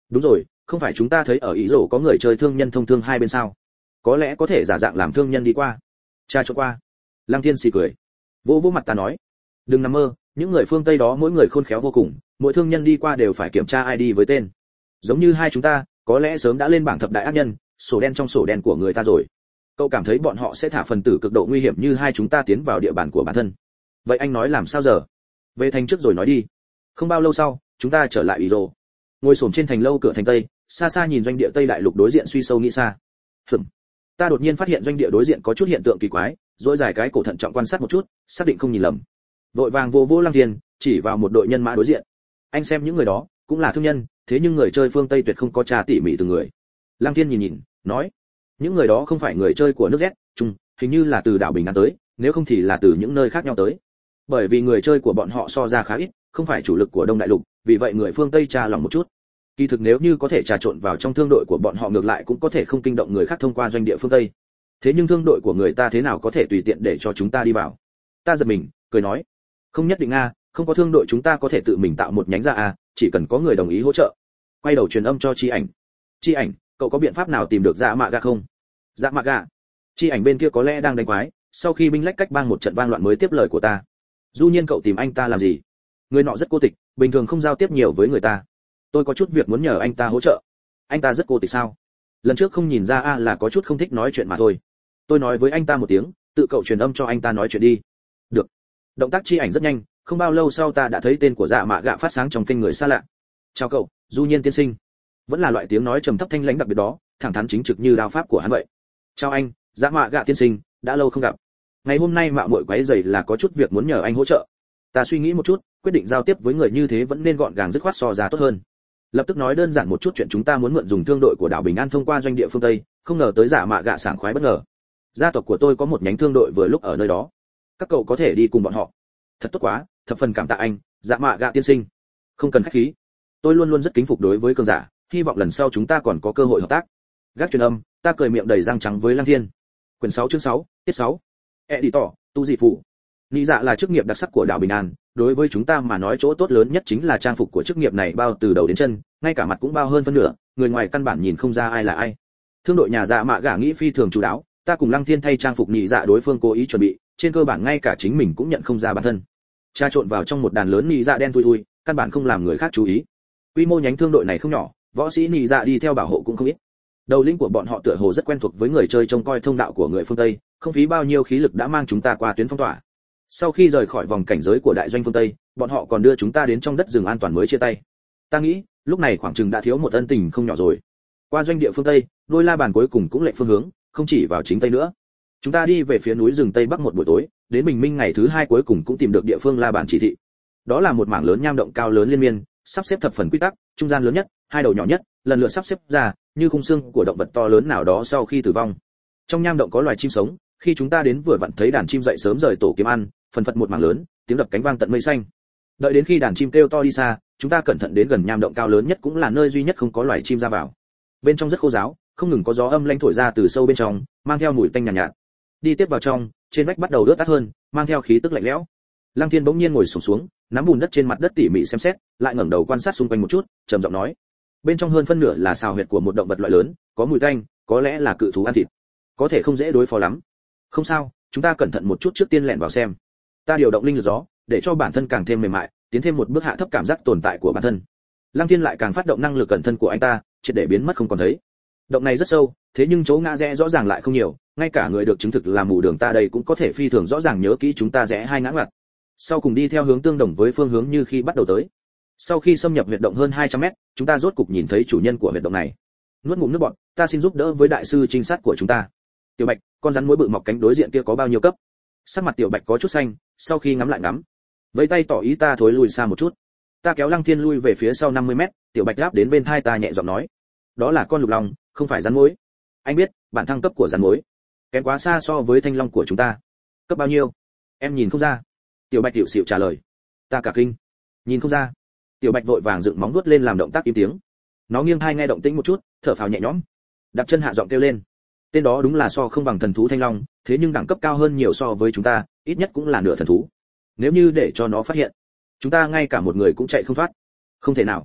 [SPEAKER 1] Đúng rồi, không phải chúng ta thấy ở ý rổ có người chơi thương nhân thông thương hai bên sao? Có lẽ có thể giả dạng làm thương nhân đi qua. Cha cho qua. Lăng Thiên xì cười. Vỗ vỗ mặt ta nói, đừng nằm mơ, những người phương Tây đó mỗi người khôn khéo vô cùng, mỗi thương nhân đi qua đều phải kiểm tra i đê với tên. Giống như hai chúng ta, có lẽ sớm đã lên bảng thập đại ác nhân, sổ đen trong sổ đen của người ta rồi. Cậu cảm thấy bọn họ sẽ thả phần tử cực độ nguy hiểm như hai chúng ta tiến vào địa bàn của bản thân. Vậy anh nói làm sao giờ? Về thành trước rồi nói đi. Không bao lâu sau, chúng ta trở lại ý rổ. Ngồi xổm trên thành lâu cửa thành Tây, xa xa nhìn doanh địa Tây đại lục đối diện suy sâu nghĩ xa. Hừm. Ta đột nhiên phát hiện doanh địa đối diện có chút hiện tượng kỳ quái, duỗi dài cái cổ thận trọng quan sát một chút, xác định không nhìn lầm. Vội vàng vô vô Lăng Thiên, chỉ vào một đội nhân mã đối diện. Anh xem những người đó, cũng là thương nhân, thế nhưng người chơi phương Tây tuyệt không có tra tỉ mỉ từng người. Lăng Thiên nhìn nhìn, nói, những người đó không phải người chơi của nước Z, chung, hình như là từ đảo Bình An tới, nếu không thì là từ những nơi khác nhau tới. Bởi vì người chơi của bọn họ so ra khá ít, không phải chủ lực của Đông đại lục, vì vậy người phương Tây tra lòng một chút. Kỳ thực nếu như có thể trà trộn vào trong thương đội của bọn họ ngược lại cũng có thể không kinh động người khác thông qua doanh địa phương Tây. Thế nhưng thương đội của người ta thế nào có thể tùy tiện để cho chúng ta đi vào? Ta giật mình, cười nói, không nhất định a, không có thương đội chúng ta có thể tự mình tạo một nhánh ra a, chỉ cần có người đồng ý hỗ trợ. Quay đầu truyền âm cho Chi Ảnh. Chi Ảnh, cậu có biện pháp nào tìm được Dạ Mạ Gà không? Dạ Mạ Gà. Chi Ảnh bên kia có lẽ đang đánh quái, sau khi binh lách cách bang một trận vang loạn mới tiếp lời của ta. Du Nhiên cậu tìm anh ta làm gì? Người nọ rất cô tịch, bình thường không giao tiếp nhiều với người ta. Tôi có chút việc muốn nhờ anh ta hỗ trợ. Anh ta rất cô tịch sao? Lần trước không nhìn ra a là có chút không thích nói chuyện mà thôi. Tôi nói với anh ta một tiếng, tự cậu truyền âm cho anh ta nói chuyện đi. Được. Động tác Chi Ảnh rất nhanh, không bao lâu sau ta đã thấy tên của Dạ Mạ Gạ phát sáng trong kênh người xa lạ. Chào cậu, Du Nhiên tiên sinh. Vẫn là loại tiếng nói trầm thấp thanh lãnh đặc biệt đó, thẳng thắn chính trực như đao pháp của hắn vậy. Chào anh, Dạ Mạ Gạ tiên sinh, đã lâu không gặp. Ngày hôm nay mạo muội quấy rầy là có chút việc muốn nhờ anh hỗ trợ. Ta suy nghĩ một chút, quyết định giao tiếp với người như thế vẫn nên gọn gàng dứt khoát so ra tốt hơn. Lập tức nói đơn giản một chút chuyện chúng ta muốn mượn dùng thương đội của đảo Bình An thông qua doanh địa phương Tây, không ngờ tới Dạ Mạ Gạ sảng khoái bất ngờ. Gia tộc của tôi có một nhánh thương đội vừa lúc ở nơi đó, các cậu có thể đi cùng bọn họ. Thật tốt quá, thập phần cảm tạ anh, Dạ Mạ Gạ tiên sinh. Không cần khách khí, tôi luôn luôn rất kính phục đối với cường giả, hy vọng lần sau chúng ta còn có cơ hội hợp tác. Gác truyền âm, ta cười miệng đầy răng trắng với Lăng Thiên. Quyển sáu chương sáu, tiết sáu. Editor, tu dị phụ. Lý dạ là chức nghiệp đặc sắc của đảo Bình An, đối với chúng ta mà nói chỗ tốt lớn nhất chính là trang phục của chức nghiệp này bao từ đầu đến chân, ngay cả mặt cũng bao hơn phân nửa, người ngoài căn bản nhìn không ra ai là ai. Thương đội nhà Dạ Mạ Gạ nghĩ phi thường chú đáo, ta cùng Lăng Thiên thay trang phục nhị dạ đối phương cố ý chuẩn bị, trên cơ bản ngay cả chính mình cũng nhận không ra bản thân. Tra trộn vào trong một đàn lớn nhị dạ đen thui thui, căn bản không làm người khác chú ý. Quy mô nhánh thương đội này không nhỏ, võ sĩ nhị dạ đi theo bảo hộ cũng không ít. Đầu lĩnh của bọn họ tựa hồ rất quen thuộc với người chơi trông coi thông đạo của người phương Tây, không phí bao nhiêu khí lực đã mang chúng ta qua tuyến phong tỏa. Sau khi rời khỏi vòng cảnh giới của đại doanh phương Tây, bọn họ còn đưa chúng ta đến trong đất rừng an toàn mới chia tay. Ta nghĩ, lúc này khoảng chừng đã thiếu một ân tình không nhỏ rồi. Qua doanh địa phương Tây, đôi la bàn cuối cùng cũng lệch phương hướng, không chỉ vào chính tây nữa. Chúng ta đi về phía núi rừng tây bắc một buổi tối, đến bình minh ngày thứ hai cuối cùng cũng tìm được địa phương la bàn chỉ thị. Đó là một mảng lớn nham động cao lớn liên miên, sắp xếp thập phần quy tắc, trung gian lớn nhất, hai đầu nhỏ nhất, lần lượt sắp xếp ra, như khung xương của động vật to lớn nào đó sau khi tử vong. Trong nham động có loài chim sống, khi chúng ta đến vừa vặn thấy đàn chim dậy sớm rời tổ kiếm ăn, phần phật một mảng lớn, tiếng đập cánh vang tận mây xanh. Đợi đến khi đàn chim kêu to đi xa, chúng ta cẩn thận đến gần nham động cao lớn nhất cũng là nơi duy nhất không có loài chim ra vào. Bên trong rất khô ráo, không ngừng có gió âm lãnh thổi ra từ sâu bên trong, mang theo mùi tanh nhàn nhạt, nhạt. Đi tiếp vào trong, trên vách bắt đầu ướt át hơn, mang theo khí tức lạnh lẽo. Lăng Thiên bỗng nhiên ngồi xổm xuống, nắm bùn đất trên mặt đất tỉ mỉ xem xét, lại ngẩng đầu quan sát xung quanh một chút, trầm giọng nói: bên trong hơn phân nửa là xào huyệt của một động vật loại lớn, có mùi tanh, có lẽ là cự thú ăn thịt, có thể không dễ đối phó lắm. Không sao, chúng ta cẩn thận một chút trước tiên lẻn vào xem. Ta điều động linh lực gió, để cho bản thân càng thêm mềm mại, tiến thêm một bước hạ thấp cảm giác tồn tại của bản thân. Lăng Thiên lại càng phát động năng lực cẩn thân của anh ta, triệt để biến mất không còn thấy. Động này rất sâu, thế nhưng chỗ ngã rẽ rõ ràng lại không nhiều, ngay cả người được chứng thực là mù đường ta đây cũng có thể phi thường rõ ràng nhớ kỹ chúng ta rẽ hai ngã ngoặt. Sau cùng đi theo hướng tương đồng với phương hướng như khi bắt đầu tới. Sau khi xâm nhập huyệt động hơn hai trăm mét, chúng ta rốt cục nhìn thấy chủ nhân của huyệt động này. Nuốt ngụm nước bọt, ta xin giúp đỡ với đại sư trinh sát của chúng ta. Tiểu Bạch, con rắn mối bự mọc cánh đối diện kia có bao nhiêu cấp? Sắc mặt Tiểu Bạch có chút xanh, sau khi ngắm lại ngắm, với tay tỏ ý ta thối lùi xa một chút. Ta kéo Lăng Thiên lui về phía sau năm mươi mét, Tiểu Bạch đáp đến bên tai ta nhẹ giọng nói: đó là con lục long, không phải rắn mối. Anh biết, bản thăng cấp của rắn mối kém quá xa so với thanh long của chúng ta. Cấp bao nhiêu? Em nhìn không ra. Tiểu Bạch tiểu xỉu trả lời. Ta cả kinh. Nhìn không ra. Tiểu Bạch vội vàng dựng móng vuốt lên làm động tác im tiếng. Nó nghiêng tai nghe động tĩnh một chút, thở phào nhẹ nhõm, đạp chân hạ giọng kêu lên: tên đó đúng là so không bằng thần thú thanh long, thế nhưng đẳng cấp cao hơn nhiều so với chúng ta, ít nhất cũng là nửa thần thú. Nếu như để cho nó phát hiện, chúng ta ngay cả một người cũng chạy không thoát. Không thể nào.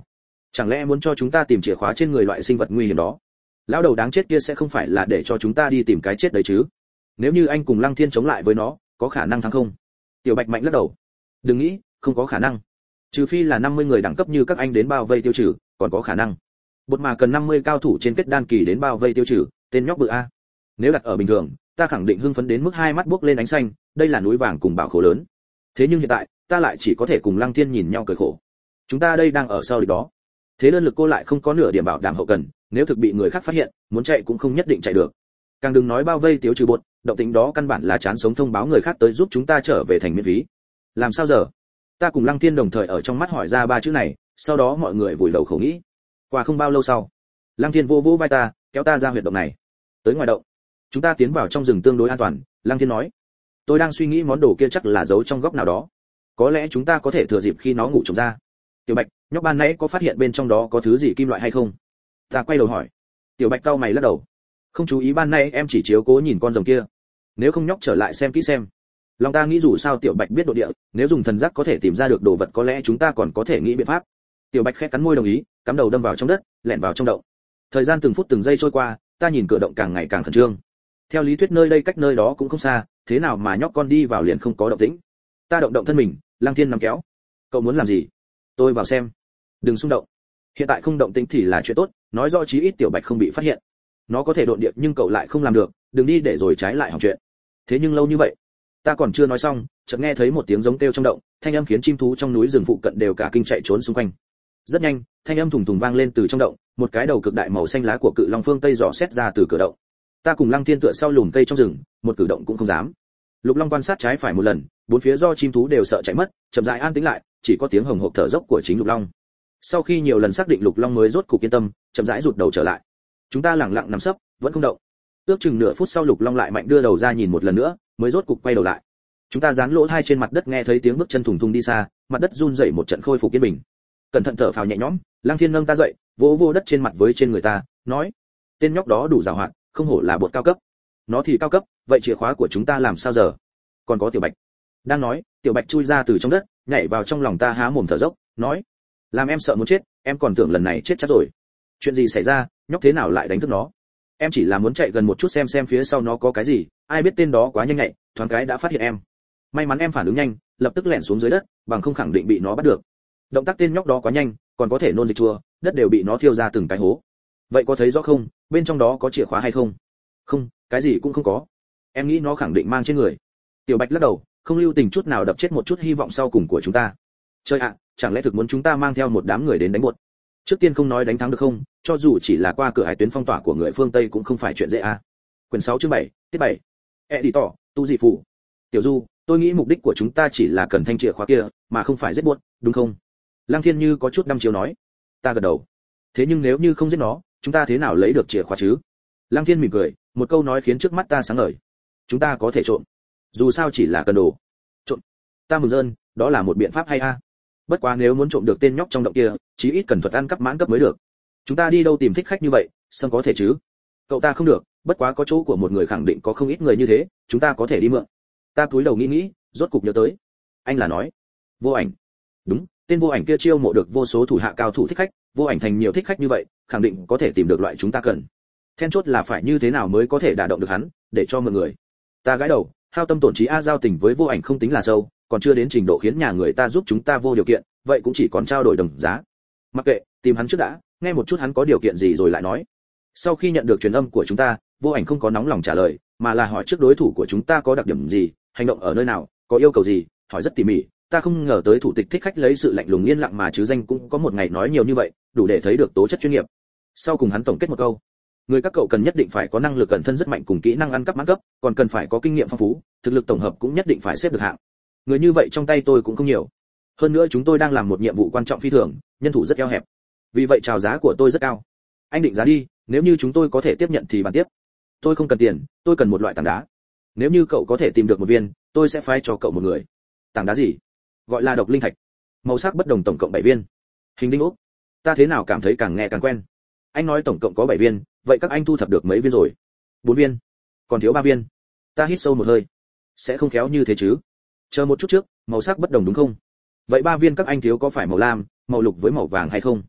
[SPEAKER 1] Chẳng lẽ muốn cho chúng ta tìm chìa khóa trên người loại sinh vật nguy hiểm đó? Lão đầu đáng chết kia sẽ không phải là để cho chúng ta đi tìm cái chết đấy chứ? Nếu như anh cùng Lăng Thiên chống lại với nó, có khả năng thắng không? Tiểu Bạch mạnh lắc đầu. Đừng nghĩ, không có khả năng. Trừ phi là năm mươi người đẳng cấp như các anh đến bao vây tiêu trừ, còn có khả năng. Bột mà cần năm mươi cao thủ trên kết đan kỳ đến bao vây tiêu trừ, tên nhóc bự a. Nếu đặt ở bình thường, ta khẳng định hưng phấn đến mức hai mắt buốc lên ánh xanh, đây là núi vàng cùng bảo khố lớn. Thế nhưng hiện tại, ta lại chỉ có thể cùng Lăng Thiên nhìn nhau cười khổ. Chúng ta đây đang ở sau địch đó. Thế đơn lực cô lại không có nửa điểm bảo đảm hậu cần, nếu thực bị người khác phát hiện, muốn chạy cũng không nhất định chạy được. Càng đừng nói bao vây tiêu trừ bột, động tĩnh đó căn bản là chán sống thông báo người khác tới giúp chúng ta trở về thành miễn phí. Làm sao giờ? Ta cùng Lăng Thiên đồng thời ở trong mắt hỏi ra ba chữ này, sau đó mọi người vùi đầu khổ nghĩ. Qua không bao lâu sau, Lăng Thiên vô vô vai ta, kéo ta ra huyệt động này. Tới ngoài động, chúng ta tiến vào trong rừng tương đối an toàn. Lăng Thiên nói, tôi đang suy nghĩ món đồ kia chắc là giấu trong góc nào đó, có lẽ chúng ta có thể thừa dịp khi nó ngủ trộm ra. Tiểu Bạch, nhóc ban nãy có phát hiện bên trong đó có thứ gì kim loại hay không? Ta quay đầu hỏi. Tiểu Bạch cau mày lắc đầu, không chú ý ban nãy em chỉ chiếu cố nhìn con rồng kia, nếu không nhóc trở lại xem kỹ xem. Lòng ta nghĩ dù sao Tiểu Bạch biết độ địa, nếu dùng thần giác có thể tìm ra được đồ vật có lẽ chúng ta còn có thể nghĩ biện pháp. Tiểu Bạch khẽ cắn môi đồng ý, cắm đầu đâm vào trong đất, lẻn vào trong động. Thời gian từng phút từng giây trôi qua, ta nhìn cửa động càng ngày càng khẩn trương. Theo lý thuyết nơi đây cách nơi đó cũng không xa, thế nào mà nhóc con đi vào liền không có động tĩnh? Ta động động thân mình, Lăng Thiên nắm kéo. Cậu muốn làm gì? Tôi vào xem. Đừng xung động. Hiện tại không động tĩnh thì là chuyện tốt, nói rõ chí ít Tiểu Bạch không bị phát hiện. Nó có thể độn địa nhưng cậu lại không làm được, đừng đi để rồi trái lại hỏng chuyện. Thế nhưng lâu như vậy, ta còn chưa nói xong, chợt nghe thấy một tiếng giống kêu trong động, thanh âm khiến chim thú trong núi rừng phụ cận đều cả kinh chạy trốn xung quanh. Rất nhanh, thanh âm thùng thùng vang lên từ trong động, một cái đầu cực đại màu xanh lá của cự long phương tây dò xét ra từ cửa động. Ta cùng Lăng Thiên tựa sau lùm cây trong rừng, một cử động cũng không dám. Lục Long quan sát trái phải một lần, bốn phía do chim thú đều sợ chạy mất, chậm rãi an tĩnh lại, chỉ có tiếng hồng hộc thở dốc của chính Lục Long. Sau khi nhiều lần xác định Lục Long mới rốt cục yên tâm, chậm rãi rụt đầu trở lại. Chúng ta lẳng lặng nằm sấp, vẫn không động. Ước chừng nửa phút sau Lục Long lại mạnh đưa đầu ra nhìn một lần nữa, mới rốt cục quay đầu lại. Chúng ta dán lỗ tai trên mặt đất nghe thấy tiếng bước chân thùng thùng đi xa, mặt đất run rẩy một trận khôi phục yên bình. Cẩn thận thở phào nhẹ nhõm, Lăng Thiên nâng ta dậy, vỗ vỗ đất trên mặt với trên người ta, nói: tên nhóc đó đủ giàu hoạt, không hổ là bột cao cấp. Nó thì cao cấp, vậy chìa khóa của chúng ta làm sao giờ? Còn có Tiểu Bạch. Đang nói, Tiểu Bạch chui ra từ trong đất, nhảy vào trong lòng ta há mồm thở dốc, nói: làm em sợ muốn chết, em còn tưởng lần này chết chắc rồi. Chuyện gì xảy ra, nhóc thế nào lại đánh thức nó? Em chỉ là muốn chạy gần một chút xem xem phía sau nó có cái gì, ai biết tên đó quá nhanh nhạy, thoáng cái đã phát hiện em. May mắn em phản ứng nhanh, lập tức lẻn xuống dưới đất, bằng không khẳng định bị nó bắt được. Động tác tên nhóc đó quá nhanh, còn có thể nôn dịch chua, đất đều bị nó thiêu ra từng cái hố. Vậy có thấy rõ không, bên trong đó có chìa khóa hay không? Không, cái gì cũng không có. Em nghĩ nó khẳng định mang trên người. Tiểu Bạch lắc đầu, không lưu tình chút nào đập chết một chút hy vọng sau cùng của chúng ta. Trời ạ, chẳng lẽ thực muốn chúng ta mang theo một đám người đến đánh bột? Trước tiên không nói đánh thắng được không, cho dù chỉ là qua cửa hải tuyến phong tỏa của người phương Tây cũng không phải chuyện dễ à. Quyển sáu chương bảy, tiết bảy. Editor, tu dị phụ. Tiểu Du, tôi nghĩ mục đích của chúng ta chỉ là cần thanh chìa khóa kia, mà không phải giết bột, đúng không? Lăng Thiên như có chút đăm chiêu nói. Ta gật đầu. Thế nhưng nếu như không giết nó, chúng ta thế nào lấy được chìa khóa chứ? Lăng Thiên mỉm cười, một câu nói khiến trước mắt ta sáng ngời. Chúng ta có thể trộm. Dù sao chỉ là cần đồ. Trộm. Ta mừng rơn, đó là một biện pháp hay a. Bất quá nếu muốn trộm được tên nhóc trong động kia, chí ít cần thuật ăn cắp mãn cấp mới được. Chúng ta đi đâu tìm thích khách như vậy, sao có thể chứ? Cậu ta không được, bất quá có chỗ của một người khẳng định có không ít người như thế, chúng ta có thể đi mượn. Ta cúi đầu nghĩ nghĩ, rốt cục nhớ tới. Anh là nói, Vô Ảnh. Đúng, tên Vô Ảnh kia chiêu mộ được vô số thủ hạ cao thủ thích khách, Vô Ảnh thành nhiều thích khách như vậy, khẳng định có thể tìm được loại chúng ta cần. Then chốt là phải như thế nào mới có thể đả động được hắn, để cho mượn người. Ta gãi đầu, hao tâm tổn trí a, giao tình với Vô Ảnh không tính là sâu, còn chưa đến trình độ khiến nhà người ta giúp chúng ta vô điều kiện, vậy cũng chỉ còn trao đổi đồng giá. Mặc kệ, tìm hắn trước đã, nghe một chút hắn có điều kiện gì rồi lại nói. Sau khi nhận được truyền âm của chúng ta, Vô Ảnh không có nóng lòng trả lời, mà là hỏi trước đối thủ của chúng ta có đặc điểm gì, hành động ở nơi nào, có yêu cầu gì, hỏi rất tỉ mỉ. Ta không ngờ tới thủ tịch thích khách lấy sự lạnh lùng yên lặng mà chứ danh cũng có một ngày nói nhiều như vậy, đủ để thấy được tố chất chuyên nghiệp. Sau cùng hắn tổng kết một câu: người các cậu cần nhất định phải có năng lực cẩn thân rất mạnh cùng kỹ năng ăn cắp mãn cấp, còn cần phải có kinh nghiệm phong phú, thực lực tổng hợp cũng nhất định phải xếp được hạng. Người như vậy trong tay tôi cũng không nhiều. Hơn nữa chúng tôi đang làm một nhiệm vụ quan trọng phi thường, nhân thủ rất eo hẹp. Vì vậy chào giá của tôi rất cao. Anh định giá đi, nếu như chúng tôi có thể tiếp nhận thì bàn tiếp. Tôi không cần tiền, tôi cần một loại tảng đá. Nếu như cậu có thể tìm được một viên, tôi sẽ phái cho cậu một người. Tảng đá gì? Gọi là độc linh thạch. Màu sắc bất đồng, tổng cộng bảy viên. Hình đinh ốc. Ta thế nào cảm thấy càng nghe càng quen. Anh nói tổng cộng có bảy viên, vậy các anh thu thập được mấy viên rồi? Bốn viên. Còn thiếu ba viên. Ta hít sâu một hơi. Sẽ không khéo như thế chứ? Chờ một chút trước, màu sắc bất đồng đúng không? Vậy ba viên các anh thiếu có phải màu lam, màu lục với màu vàng hay không?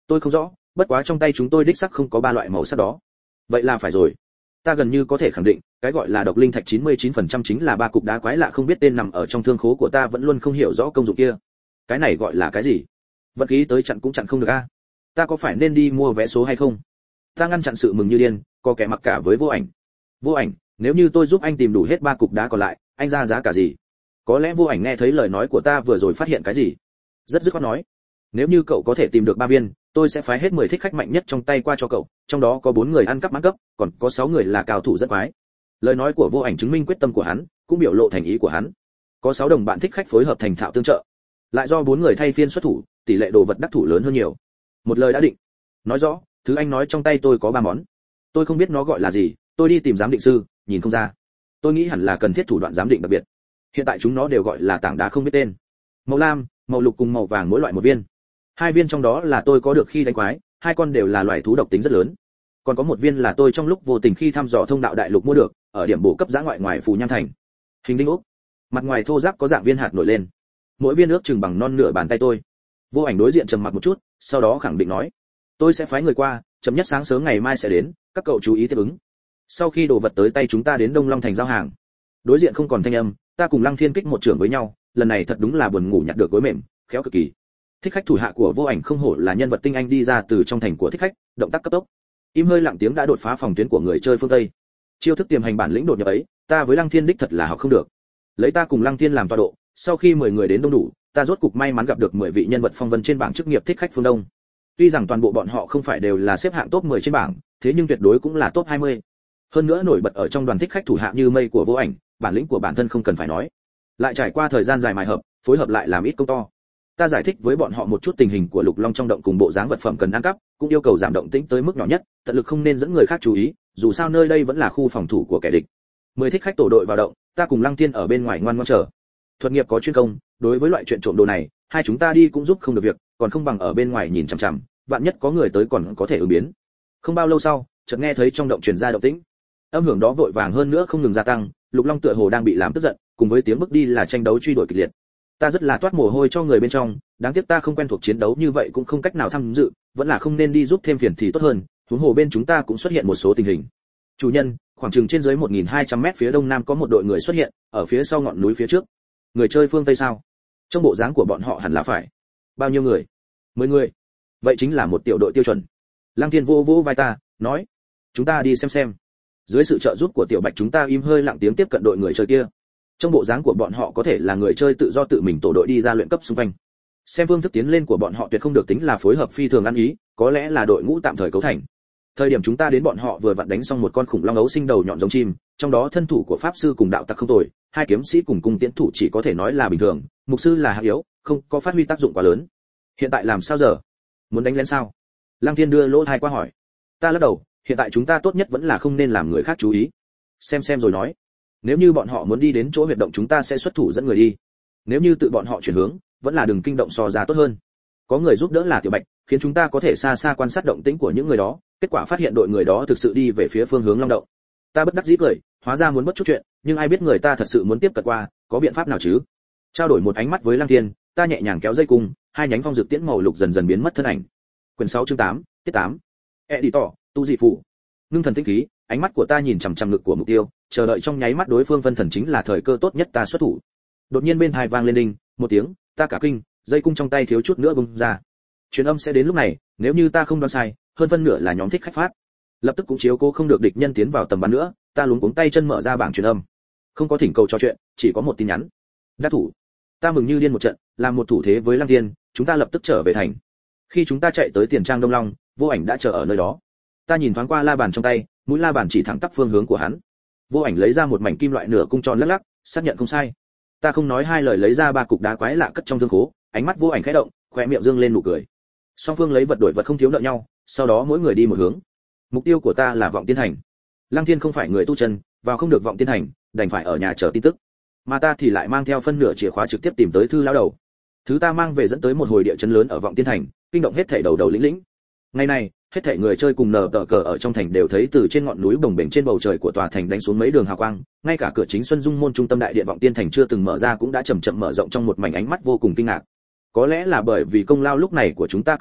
[SPEAKER 1] Tôi không rõ, bất quá trong tay chúng tôi đích xác không có ba loại màu sắc đó. Vậy là phải rồi. Ta gần như có thể khẳng định, cái gọi là độc linh thạch chín mươi chín phần trăm chính là ba cục đá quái lạ không biết tên nằm ở trong thương khố của ta vẫn luôn không hiểu rõ công dụng kia. Cái này gọi là cái gì? Vật khí tới chặn cũng chặn không được a. Ta có phải nên đi mua vé số hay không? Ta ngăn chặn sự mừng như điên, có kẻ mặc cả với Vô Ảnh. Vô Ảnh, nếu như tôi giúp anh tìm đủ hết ba cục đá còn lại, anh ra giá cả gì? Có lẽ Vô Ảnh nghe thấy lời nói của ta vừa rồi phát hiện cái gì, rất dứt khoát nói, nếu như cậu có thể tìm được ba viên, tôi sẽ phái hết mười thích khách mạnh nhất trong tay qua cho cậu, trong đó có bốn người ăn cắp mãn cấp, còn có sáu người là cao thủ rất quái. Lời nói của Vô Ảnh chứng minh quyết tâm của hắn, cũng biểu lộ thành ý của hắn. Có sáu đồng bạn thích khách phối hợp thành thạo tương trợ, lại do bốn người thay phiên xuất thủ, tỷ lệ đồ vật đắc thủ lớn hơn nhiều. Một lời đã định. Nói rõ, thứ anh nói trong tay tôi có ba món. Tôi không biết nó gọi là gì, tôi đi tìm giám định sư, nhìn không ra. Tôi nghĩ hẳn là cần thiết thủ đoạn giám định đặc biệt. Hiện tại chúng nó đều gọi là tảng đá không biết tên. Màu lam, màu lục cùng màu vàng mỗi loại một viên. Hai viên trong đó là tôi có được khi đánh quái, hai con đều là loại thú độc tính rất lớn. Còn có một viên là tôi trong lúc vô tình khi thăm dò thông đạo đại lục mua được, ở điểm bổ cấp giã ngoại ngoài Phù Nham thành. Hình đinh ốc. Mặt ngoài thô ráp có dạng viên hạt nổi lên. Mỗi viên ước chừng bằng non nửa bàn tay tôi. Vô Ảnh đối diện trầm mặc một chút, sau đó khẳng định nói, tôi sẽ phái người qua, chậm nhất sáng sớm ngày mai sẽ đến, các cậu chú ý tiếp ứng. Sau khi đồ vật tới tay chúng ta đến Đông Long thành giao hàng. Đối diện không còn thanh âm, ta cùng Lăng Thiên kích một trưởng với nhau, lần này thật đúng là buồn ngủ nhặt được gối mềm, khéo cực kỳ. Thích khách thủ hạ của Vô Ảnh không hổ là nhân vật tinh anh đi ra từ trong thành của thích khách, động tác cấp tốc. Im hơi lặng tiếng đã đột phá phòng tuyến của người chơi phương Tây. Chiêu thức tiềm hành bản lĩnh đột nhập ấy, ta với Lăng Thiên đích thật là học không được. Lấy ta cùng Lăng Thiên làm tọa độ, sau khi mười người đến đông đủ, ta rốt cục may mắn gặp được mười vị nhân vật phong vân trên bảng chức nghiệp thích khách phương Đông. Tuy rằng toàn bộ bọn họ không phải đều là xếp hạng top mười trên bảng, thế nhưng tuyệt đối cũng là top hai mươi. Hơn nữa nổi bật ở trong đoàn thích khách thủ hạ như mây của Vô Ảnh, bản lĩnh của bản thân không cần phải nói. Lại trải qua thời gian dài mài hợp, phối hợp lại làm ít công to. Ta giải thích với bọn họ một chút tình hình của Lục Long trong động cùng bộ dáng vật phẩm cần ăn cắp, cũng yêu cầu giảm động tĩnh tới mức nhỏ nhất, tận lực không nên dẫn người khác chú ý, dù sao nơi đây vẫn là khu phòng thủ của kẻ địch. Mười thích khách tổ đội vào động, ta cùng Lăng Thiên ở bên ngoài ngoan ngoãn chờ. Thuật nghiệp có chuyên công, đối với loại chuyện trộm đồ này, hai chúng ta đi cũng giúp không được việc, còn không bằng ở bên ngoài nhìn chằm chằm, vạn nhất có người tới còn có thể ứng biến. Không bao lâu sau, chợt nghe thấy trong động truyền ra động tĩnh. Âm hưởng đó vội vàng hơn nữa không ngừng gia tăng, Lục Long tựa hồ đang bị làm tức giận, cùng với tiếng bước đi là tranh đấu truy đuổi kịch liệt. Ta rất là toát mồ hôi cho người bên trong, đáng tiếc ta không quen thuộc chiến đấu như vậy cũng không cách nào tham dự, vẫn là không nên đi giúp thêm phiền thì tốt hơn, huống hồ bên chúng ta cũng xuất hiện một số tình hình. Chủ nhân, khoảng chừng trên dưới một nghìn hai trăm mét phía đông nam có một đội người xuất hiện, ở phía sau ngọn núi phía trước. Người chơi phương Tây sao? Trong bộ dáng của bọn họ hẳn là phải. Bao nhiêu người? Mười người. Vậy chính là một tiểu đội tiêu chuẩn. Lăng Thiên vô vô vai ta, nói, chúng ta đi xem xem. Dưới sự trợ giúp của Tiểu Bạch chúng ta im hơi lặng tiếng tiếp cận đội người chơi kia. Trong bộ dáng của bọn họ có thể là người chơi tự do tự mình tổ đội đi ra luyện cấp xung quanh. Xem phương thức tiến lên của bọn họ tuyệt không được tính là phối hợp phi thường ăn ý, có lẽ là đội ngũ tạm thời cấu thành. Thời điểm chúng ta đến bọn họ vừa vặn đánh xong một con khủng long ấu sinh đầu nhọn giống chim, trong đó thân thủ của pháp sư cùng đạo tặc không tồi, hai kiếm sĩ cùng cung tiễn thủ chỉ có thể nói là bình thường, mục sư là hạ yếu, không có phát huy tác dụng quá lớn. Hiện tại làm sao giờ? Muốn đánh lén sao? Lăng Thiên đưa lỗ tai qua hỏi. Ta lắc đầu, hiện tại chúng ta tốt nhất vẫn là không nên làm người khác chú ý. Xem xem rồi nói. Nếu như bọn họ muốn đi đến chỗ huyệt động chúng ta sẽ xuất thủ dẫn người đi. Nếu như tự bọn họ chuyển hướng, vẫn là đừng kinh động so ra tốt hơn. Có người giúp đỡ là Tiểu Bạch, khiến chúng ta có thể xa xa quan sát động tĩnh của những người đó, kết quả phát hiện đội người đó thực sự đi về phía phương hướng long động. Ta bất đắc dĩ cười, hóa ra muốn bất chút chuyện, nhưng ai biết người ta thật sự muốn tiếp cận qua, có biện pháp nào chứ? Trao đổi một ánh mắt với Lăng Thiên, ta nhẹ nhàng kéo dây cung, hai nhánh phong dược tiễn màu lục dần dần biến mất thân ảnh. Quyển sáu chương tám, tiết tám. Editor, tu dị phụ. Ngưng thần tinh khí, ánh mắt của ta nhìn chằm chằm ngực của mục tiêu, chờ đợi trong nháy mắt đối phương phân thần chính là thời cơ tốt nhất ta xuất thủ. Đột nhiên bên tai vang lên đinh một tiếng, ta cả kinh, dây cung trong tay thiếu chút nữa bung ra. Truyền âm sẽ đến lúc này, nếu như ta không đoán sai, hơn phân nửa là nhóm thích khách phát. Lập tức cũng chiếu cố không được địch nhân tiến vào tầm bắn nữa, ta luống cuống tay chân mở ra bảng truyền âm. Không có thỉnh cầu trò chuyện, chỉ có một tin nhắn. Đắc thủ. Ta mừng như điên một trận, làm một thủ thế với Lăng Thiên, chúng ta lập tức trở về thành. Khi chúng ta chạy tới tiền trang Đông Long, Vô Ảnh đã chờ ở nơi đó. Ta nhìn thoáng qua la bàn trong tay, mũi la bàn chỉ thẳng tắp phương hướng của hắn. Vô Ảnh lấy ra một mảnh kim loại nửa cung tròn lắc lắc, xác nhận không sai. Ta không nói hai lời lấy ra ba cục đá quái lạ cất trong thương khố, ánh mắt Vô Ảnh khẽ động, khóe miệng dương lên nụ cười. Song phương lấy vật đổi vật không thiếu nợ nhau, sau đó mỗi người đi một hướng. Mục tiêu của ta là Vọng Tiên Thành. Lăng Thiên không phải người tu chân, vào không được Vọng Tiên Thành, đành phải ở nhà chờ tin tức. Mà ta thì lại mang theo phân nửa chìa khóa trực tiếp tìm tới thư lão đầu. Thứ ta mang về dẫn tới một hồi địa chấn lớn ở Vọng Tiên Thành, kinh động hết thảy đầu đầu lĩnh lĩnh. Ngày này, hết thảy người chơi cùng nở tờ cờ ở trong thành đều thấy từ trên ngọn núi bồng bềnh trên bầu trời của tòa thành đánh xuống mấy đường hào quang, ngay cả cửa chính Xuân Dung môn trung tâm đại điện Vọng Tiên Thành chưa từng mở ra cũng đã chậm chậm mở rộng trong một mảnh ánh mắt vô cùng kinh ngạc. Có lẽ là bởi vì công lao lúc này của chúng ta cực đại,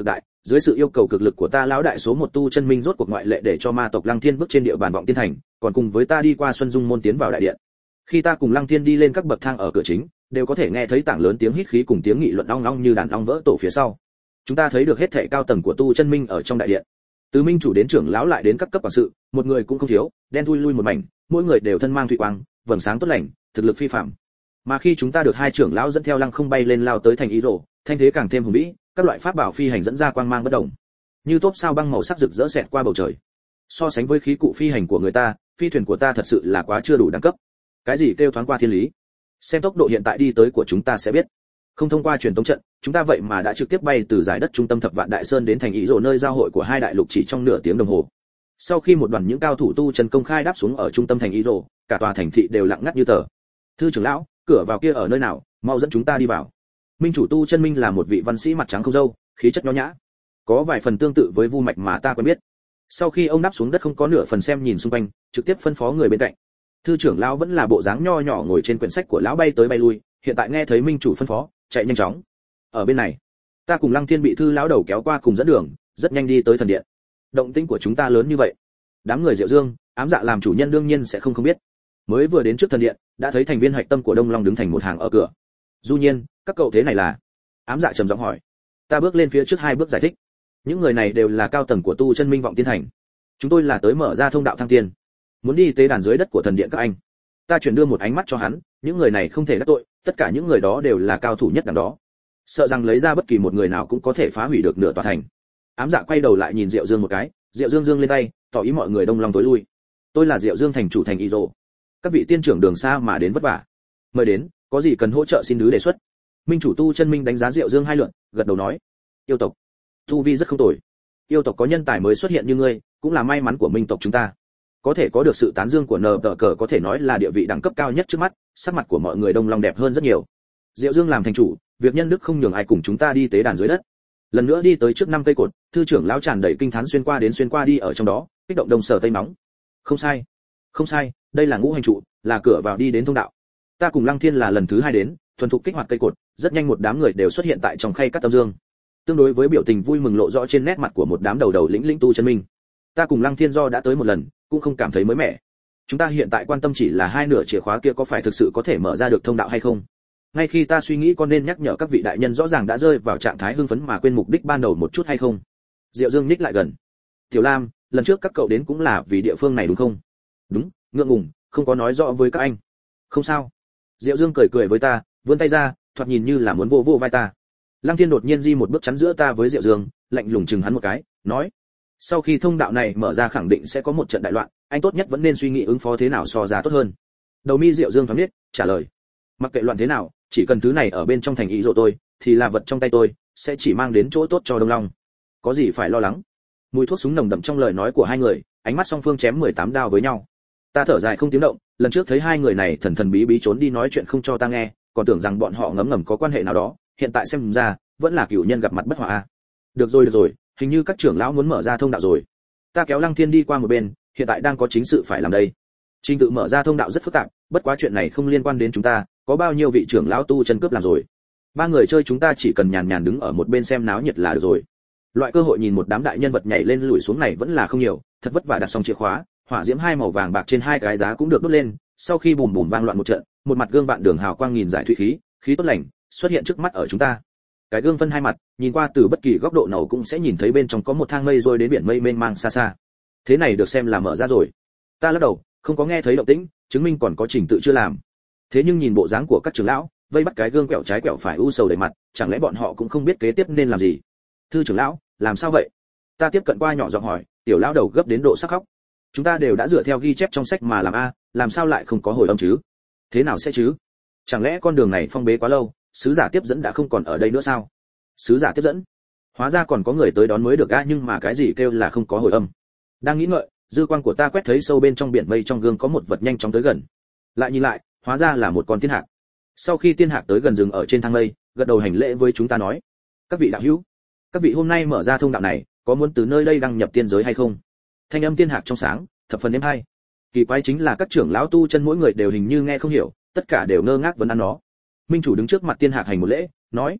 [SPEAKER 1] dưới sự yêu cầu cực lực của ta lão đại số một tu chân minh rốt cuộc ngoại lệ để cho ma tộc Lăng Thiên bước trên địa bàn vọng tiên thành, còn cùng với ta đi qua Xuân Dung môn tiến vào đại điện. Khi ta cùng Lăng Thiên đi lên các bậc thang ở cửa chính, đều có thể nghe thấy tảng lớn tiếng hít khí cùng tiếng nghị luận ong ong như đàn ong vỡ tổ phía sau. Chúng ta thấy được hết thảy cao tầng của tu chân minh ở trong đại điện. Từ minh chủ đến trưởng lão lại đến các cấp quản sự, một người cũng không thiếu, đen thui lui một mảnh, mỗi người đều thân mang thủy quang, vầng sáng tốt lành, thực lực phi phàm. Mà khi chúng ta được hai trưởng lão dẫn theo lăng không bay lên lao tới thành ý rồ, thanh thế càng thêm hùng vĩ, các loại pháp bảo phi hành dẫn ra quang mang bất động, như tốp sao băng màu sắc rực rỡ xẹt qua bầu trời. So sánh với khí cụ phi hành của người ta, phi thuyền của ta thật sự là quá chưa đủ đẳng cấp. Cái gì kêu thoáng qua thiên lý? Xem tốc độ hiện tại đi tới của chúng ta sẽ biết. Không thông qua truyền tống trận, chúng ta vậy mà đã trực tiếp bay từ giải đất trung tâm thập vạn đại sơn đến thành ý rồ nơi giao hội của hai đại lục chỉ trong nửa tiếng đồng hồ. Sau khi một đoàn những cao thủ tu chân công khai đáp xuống ở trung tâm thành ý rồ, cả tòa thành thị đều lặng ngắt như tờ. Thư trưởng lão, cửa vào kia ở nơi nào, mau dẫn chúng ta đi vào. Minh chủ tu chân minh là một vị văn sĩ mặt trắng không râu, khí chất nho nhã, có vài phần tương tự với Vu Mạch mà ta quen biết. Sau khi ông đáp xuống đất không có nửa phần xem nhìn xung quanh, trực tiếp phân phó người bên cạnh. Thư trưởng lão vẫn là bộ dáng nho nhỏ ngồi trên quyển sách của lão bay tới bay lui, hiện tại nghe thấy minh chủ phân phó, chạy nhanh chóng. Ở bên này, ta cùng Lăng Thiên bị thư lão đầu kéo qua cùng dẫn đường, rất nhanh đi tới thần điện. Động tĩnh của chúng ta lớn như vậy, đám người Diệu Dương, ám dạ làm chủ nhân đương nhiên sẽ không không biết. Mới vừa đến trước thần điện, đã thấy thành viên hạch tâm của Đông Long đứng thành một hàng ở cửa. Du Nhiên, các cậu thế này là? Ám dạ trầm giọng hỏi. Ta bước lên phía trước hai bước giải thích. Những người này đều là cao tầng của tu chân minh vọng tiên thành. Chúng tôi là tới mở ra thông đạo thăng tiên, muốn đi tế đàn dưới đất của thần điện các anh. Ta chuyển đưa một ánh mắt cho hắn, những người này không thể đắc tội, tất cả những người đó đều là cao thủ nhất đằng đó, sợ rằng lấy ra bất kỳ một người nào cũng có thể phá hủy được nửa tòa thành. Ám dạ quay đầu lại nhìn Diệu Dương một cái, Diệu Dương dương lên tay, tỏ ý mọi người Đông Long tối lui. Tôi là Diệu Dương thành chủ thành Y Dụ. Các vị tiên trưởng đường xa mà đến vất vả, mời đến, có gì cần hỗ trợ xin cứ đề xuất. Minh chủ tu chân minh đánh giá Diệu Dương hai lượt, gật đầu nói, yêu tộc, tu vi rất không tồi. Yêu tộc có nhân tài mới xuất hiện như ngươi, cũng là may mắn của minh tộc chúng ta. Có thể có được sự tán dương của nờ tờ cờ có thể nói là địa vị đẳng cấp cao nhất trước mắt, sắc mặt của mọi người Đông Long đẹp hơn rất nhiều. Diệu Dương làm thành chủ, việc nhân đức không nhường ai cùng chúng ta đi tế đàn dưới đất. Lần nữa đi tới trước năm cây cột, thư trưởng lão tràn đầy kinh thán xuyên qua đến xuyên qua đi ở trong đó, kích động đông sở tây nóng. Không sai, không sai, đây là ngũ hành trụ, là cửa vào đi đến thông đạo. Ta cùng Lăng Thiên là lần thứ hai đến, thuần thục kích hoạt cây cột, rất nhanh một đám người đều xuất hiện tại trong khay cắt tâm dương. Tương đối với biểu tình vui mừng lộ rõ trên nét mặt của một đám đầu đầu lĩnh lĩnh tu chân minh, ta cùng Lăng Thiên do đã tới một lần, cũng không cảm thấy mới mẻ. Chúng ta hiện tại quan tâm chỉ là hai nửa chìa khóa kia có phải thực sự có thể mở ra được thông đạo hay không. Ngay khi ta suy nghĩ con nên nhắc nhở các vị đại nhân rõ ràng đã rơi vào trạng thái hưng phấn mà quên mục đích ban đầu một chút hay không. Diệu Dương nhích lại gần. Tiểu Lam, lần trước các cậu đến cũng là vì địa phương này đúng không? Đúng, ngượng ngùng, không có nói rõ với các anh. Không sao. Diệu Dương cười cười với ta, vươn tay ra, thoạt nhìn như là muốn vô vô vai ta. Lăng Thiên đột nhiên di một bước chắn giữa ta với Diệu Dương, lạnh lùng chừng hắn một cái, nói: sau khi thông đạo này mở ra khẳng định sẽ có một trận đại loạn, anh tốt nhất vẫn nên suy nghĩ ứng phó thế nào so ra tốt hơn. Đầu mi Diệu Dương thoáng biết, trả lời: mặc kệ loạn thế nào, chỉ cần thứ này ở bên trong thành ý rộ tôi, thì là vật trong tay tôi, sẽ chỉ mang đến chỗ tốt cho Đông Long. Có gì phải lo lắng. Mùi thuốc súng nồng đậm trong lời nói của hai người, ánh mắt song phương chém mười tám đao với nhau. Ta thở dài không tiếng động, lần trước thấy hai người này thần thần bí bí trốn đi nói chuyện không cho ta nghe, còn tưởng rằng bọn họ ngấm ngầm có quan hệ nào đó, hiện tại xem ra, vẫn là cửu nhân gặp mặt bất hòa a. Được rồi được rồi, hình như các trưởng lão muốn mở ra thông đạo rồi. Ta kéo Lăng Thiên đi qua một bên, hiện tại đang có chính sự phải làm đây. Trình tự mở ra thông đạo rất phức tạp, bất quá chuyện này không liên quan đến chúng ta, có bao nhiêu vị trưởng lão tu chân cướp làm rồi. Ba người chơi chúng ta chỉ cần nhàn nhàn đứng ở một bên xem náo nhiệt là được rồi. Loại cơ hội nhìn một đám đại nhân vật nhảy lên lùi xuống này vẫn là không nhiều, thật vất vả đặt xong chìa khóa, hỏa diễm hai màu vàng bạc trên hai cái giá cũng được đốt lên, sau khi bùm bùm vang loạn một trận, một mặt gương vạn đường hào quang nghìn giải thủy khí, khí tốt lành xuất hiện trước mắt ở chúng ta. Cái gương phân hai mặt, nhìn qua từ bất kỳ góc độ nào cũng sẽ nhìn thấy bên trong có một thang mây rồi đến biển mây mênh mang xa xa. Thế này được xem là mở ra rồi. Ta lắc đầu, không có nghe thấy động tĩnh, chứng minh còn có trình tự chưa làm. Thế nhưng nhìn bộ dáng của các trưởng lão, vây bắt cái gương quẹo trái quẹo phải u sầu đầy mặt, chẳng lẽ bọn họ cũng không biết kế tiếp nên làm gì? Thư trưởng lão, làm sao vậy? Ta tiếp cận qua nhỏ giọng hỏi, tiểu lão đầu gấp đến độ sắc khóc. Chúng ta đều đã dựa theo ghi chép trong sách mà làm a, làm sao lại không có hồi âm chứ? Thế nào sẽ chứ? Chẳng lẽ con đường này phong bế quá lâu, sứ giả tiếp dẫn đã không còn ở đây nữa sao? Sứ giả tiếp dẫn? Hóa ra còn có người tới đón mới được a, nhưng mà cái gì kêu là không có hồi âm? Đang nghĩ ngợi, dư quang của ta quét thấy sâu bên trong biển mây trong gương có một vật nhanh chóng tới gần. Lại nhìn lại, hóa ra là một con tiên hạc. Sau khi tiên hạc tới gần dừng ở trên thang mây, gật đầu hành lễ với chúng ta nói: các vị đạo hữu, các vị hôm nay mở ra thông đạo này, có muốn từ nơi đây đăng nhập tiên giới hay không? Thanh âm tiên hạc trong sáng, thập phần êm hay. Kỳ quái chính là các trưởng lão tu chân mỗi người đều hình như nghe không hiểu, tất cả đều ngơ ngác vấn an nó. Minh chủ đứng trước mặt tiên hạc hành một lễ, nói: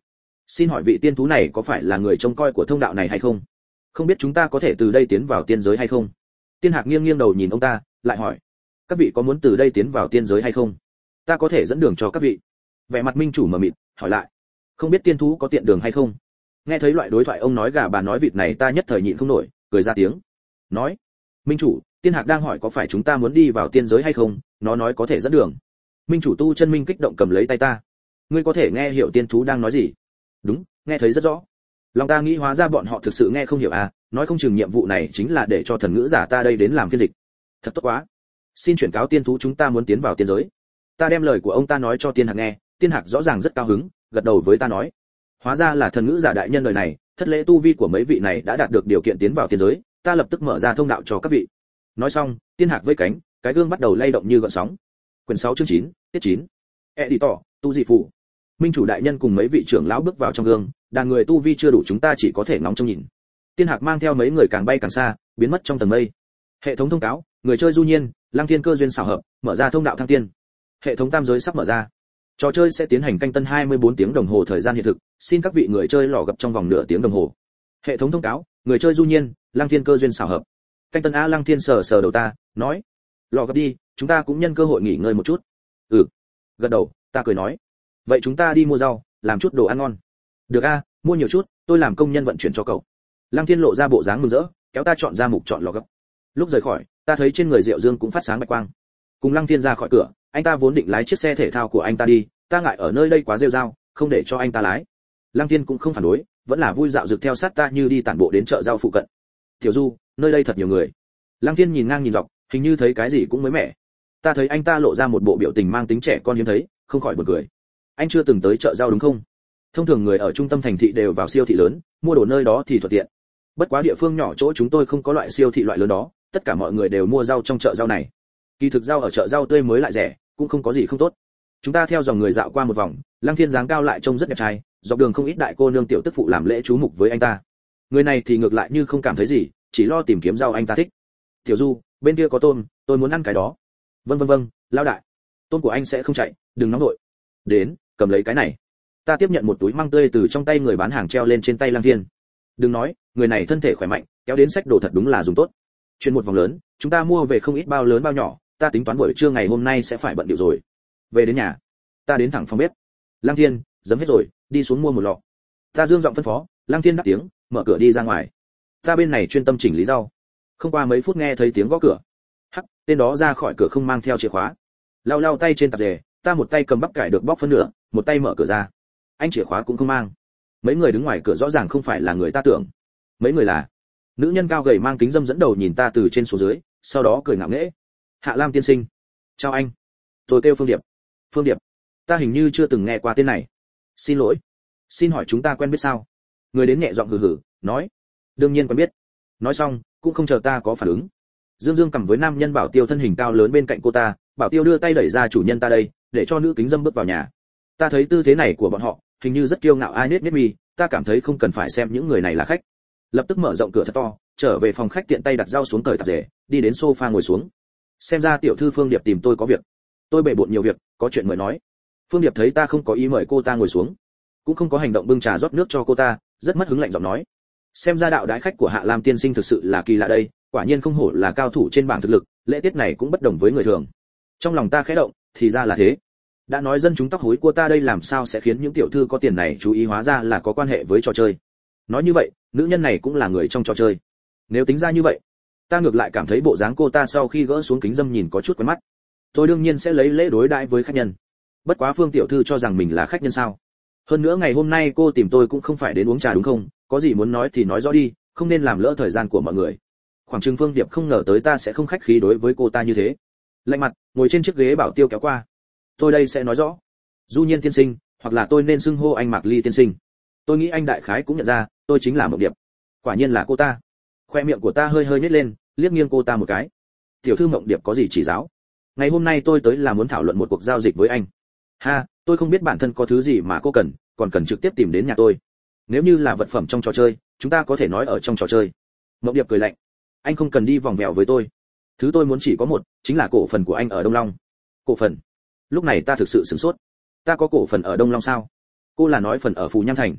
[SPEAKER 1] Xin hỏi vị tiên thú này có phải là người trông coi của thông đạo này hay không? Không biết chúng ta có thể từ đây tiến vào tiên giới hay không? Tiên Hạc nghiêng nghiêng đầu nhìn ông ta, lại hỏi, các vị có muốn từ đây tiến vào tiên giới hay không? Ta có thể dẫn đường cho các vị. Vẻ mặt minh chủ mờ mịt, hỏi lại, không biết tiên thú có tiện đường hay không? Nghe thấy loại đối thoại ông nói gà bà nói vịt này, ta nhất thời nhịn không nổi, cười ra tiếng. Nói, minh chủ, Tiên Hạc đang hỏi có phải chúng ta muốn đi vào tiên giới hay không, nó nói có thể dẫn đường. Minh chủ Tu Chân Minh kích động cầm lấy tay ta. Ngươi có thể nghe hiểu tiên thú đang nói gì? Đúng, nghe thấy rất rõ. Lòng ta nghĩ hóa ra bọn họ thực sự nghe không hiểu à, nói không chừng nhiệm vụ này chính là để cho thần ngữ giả ta đây đến làm phiên dịch. Thật tốt quá. Xin chuyển cáo tiên thú chúng ta muốn tiến vào tiên giới. Ta đem lời của ông ta nói cho Tiên Hạc nghe, Tiên Hạc rõ ràng rất cao hứng, gật đầu với ta nói, hóa ra là thần ngữ giả đại nhân đời này, thất lễ tu vi của mấy vị này đã đạt được điều kiện tiến vào tiên giới, ta lập tức mở ra thông đạo cho các vị. Nói xong, Tiên Hạc vẫy cánh, cái gương bắt đầu lay động như gợn sóng. Quyển sáu chương chín, tiết chín. Editor, tu dị phụ. Minh chủ đại nhân cùng mấy vị trưởng lão bước vào trong gương, đàn người tu vi chưa đủ chúng ta chỉ có thể ngóng trông nhìn. Tiên Hạc mang theo mấy người càng bay càng xa, biến mất trong tầng mây. Hệ thống thông cáo, người chơi du nhiên, Lăng Thiên cơ duyên xảo hợp, mở ra thông đạo thăng tiên. Hệ thống tam giới sắp mở ra. Trò chơi sẽ tiến hành canh tân hai mươi bốn tiếng đồng hồ thời gian hiện thực, xin các vị người chơi lò gặp trong vòng nửa tiếng đồng hồ. Hệ thống thông cáo, người chơi du nhiên, Lăng Thiên cơ duyên xảo hợp. Canh tân a Lăng Thiên sờ sờ đầu ta, nói, lò gặp đi, chúng ta cũng nhân cơ hội nghỉ ngơi một chút. Ừ. Gật đầu, ta cười nói, vậy chúng ta đi mua rau, làm chút đồ ăn ngon. Được a, mua nhiều chút, tôi làm công nhân vận chuyển cho cậu. Lăng Thiên lộ ra bộ dáng mừng rỡ, kéo ta chọn ra mục chọn lò gấp. Lúc rời khỏi, ta thấy trên người Diệu Dương cũng phát sáng bạch quang. Cùng Lăng Thiên ra khỏi cửa, anh ta vốn định lái chiếc xe thể thao của anh ta đi, ta ngại ở nơi đây quá rêu rao, không để cho anh ta lái. Lăng Thiên cũng không phản đối, vẫn là vui dạo dực theo sát ta như đi tản bộ đến chợ rau phụ cận. Tiểu Du, nơi đây thật nhiều người. Lăng Thiên nhìn ngang nhìn dọc, hình như thấy cái gì cũng mới mẻ. Ta thấy anh ta lộ ra một bộ biểu tình mang tính trẻ con hiếm thấy, không khỏi buồn cười. Anh chưa từng tới chợ rau đúng không? Thông thường người ở trung tâm thành thị đều vào siêu thị lớn, mua đồ nơi đó thì thuận tiện. Bất quá địa phương nhỏ chỗ chúng tôi không có loại siêu thị loại lớn đó, tất cả mọi người đều mua rau trong chợ rau này. Kỳ thực rau ở chợ rau tươi mới lại rẻ, cũng không có gì không tốt. Chúng ta theo dòng người dạo qua một vòng, Lăng Thiên dáng cao lại trông rất đẹp trai, dọc đường không ít đại cô nương tiểu tức phụ làm lễ chú mục với anh ta. Người này thì ngược lại như không cảm thấy gì, chỉ lo tìm kiếm rau anh ta thích. Tiểu Du, bên kia có tôm, tôi muốn ăn cái đó. Vâng vâng vâng, lão đại. Tôm của anh sẽ không chạy, đừng nóng nội. Đến, cầm lấy cái này. Ta tiếp nhận một túi măng tươi từ trong tay người bán hàng treo lên trên tay Lăng Thiên. Đừng nói, người này thân thể khỏe mạnh, kéo đến sách đồ thật đúng là dùng tốt. Chuyển một vòng lớn, chúng ta mua về không ít bao lớn bao nhỏ, ta tính toán buổi trưa ngày hôm nay sẽ phải bận điệu rồi. Về đến nhà, ta đến thẳng phòng bếp. Lăng Thiên, giấm hết rồi, đi xuống mua một lọ. Ta dương giọng phân phó, Lăng Thiên đáp tiếng, mở cửa đi ra ngoài. Ta bên này chuyên tâm chỉnh lý rau. Không qua mấy phút nghe thấy tiếng gõ cửa. Hắc, tên đó ra khỏi cửa không mang theo chìa khóa. Lau lau tay trên tạp dề, ta một tay cầm bắp cải được bóc phân nửa, một tay mở cửa ra. Anh chìa khóa cũng không mang. Mấy người đứng ngoài cửa rõ ràng không phải là người ta tưởng. Mấy người là nữ nhân cao gầy mang kính dâm dẫn đầu nhìn ta từ trên xuống dưới, sau đó cười ngạo nghễ. Hạ Lam tiên sinh. Chào anh. Tôi kêu Phương Điệp. Phương Điệp. Ta hình như chưa từng nghe qua tên này. Xin lỗi. Xin hỏi chúng ta quen biết sao? Người đến nhẹ giọng hừ hừ, nói. Đương nhiên quen biết. Nói xong, cũng không chờ ta có phản ứng. Dương Dương cầm với nam nhân Bảo Tiêu thân hình cao lớn bên cạnh cô ta, Bảo Tiêu đưa tay đẩy ra chủ nhân ta đây, để cho nữ kính dâm bước vào nhà. Ta thấy tư thế này của bọn họ, hình như rất kiêu ngạo ai nết nết mi, ta cảm thấy không cần phải xem những người này là khách. Lập tức mở rộng cửa thật to, trở về phòng khách tiện tay đặt rau xuống cởi tạp dề, đi đến sofa ngồi xuống. Xem ra tiểu thư Phương Điệp tìm tôi có việc. Tôi bể bộn nhiều việc, có chuyện mời nói. Phương Điệp thấy ta không có ý mời cô ta ngồi xuống, cũng không có hành động bưng trà rót nước cho cô ta, rất mất hứng lạnh giọng nói. Xem ra đạo đãi khách của Hạ Lam tiên sinh thực sự là kỳ lạ đây, quả nhiên không hổ là cao thủ trên bảng thực lực, lễ tiết này cũng bất đồng với người thường. Trong lòng ta khẽ động, thì ra là thế. Đã nói dân chúng tóc hối của ta đây làm sao sẽ khiến những tiểu thư có tiền này chú ý, hóa ra là có quan hệ với trò chơi. Nói như vậy, nữ nhân này cũng là người trong trò chơi. Nếu tính ra như vậy, ta ngược lại cảm thấy bộ dáng cô ta sau khi gỡ xuống kính dâm nhìn có chút quen mắt. Tôi đương nhiên sẽ lấy lễ đối đãi với khách nhân. Bất quá Phương tiểu thư cho rằng mình là khách nhân sao? Hơn nữa ngày hôm nay cô tìm tôi cũng không phải đến uống trà đúng không? Có gì muốn nói thì nói rõ đi, không nên làm lỡ thời gian của mọi người. Khoảng Trừng Phương Điệp không ngờ tới ta sẽ không khách khí đối với cô ta như thế. Lạnh mặt, ngồi trên chiếc ghế Bảo Tiêu kéo qua. Tôi đây sẽ nói rõ. Du Nhiên tiên sinh, hoặc là tôi nên xưng hô anh Mạc Ly tiên sinh. Tôi nghĩ anh đại khái cũng nhận ra, tôi chính là Mộng Điệp. Quả nhiên là cô ta. Khoe miệng của ta hơi hơi nhếch lên, liếc nghiêng cô ta một cái. Tiểu thư Mộng Điệp có gì chỉ giáo? Ngày hôm nay tôi tới là muốn thảo luận một cuộc giao dịch với anh. Ha, tôi không biết bản thân có thứ gì mà cô cần, còn cần trực tiếp tìm đến nhà tôi. Nếu như là vật phẩm trong trò chơi, chúng ta có thể nói ở trong trò chơi. Mộng Điệp cười lạnh. Anh không cần đi vòng vèo với tôi. Thứ tôi muốn chỉ có một, chính là cổ phần của anh ở Đông Long. Cổ phần? Lúc này ta thực sự sửng sốt. Ta có cổ phần ở Đông Long sao? Cô là nói phần ở Phù Nham Thành.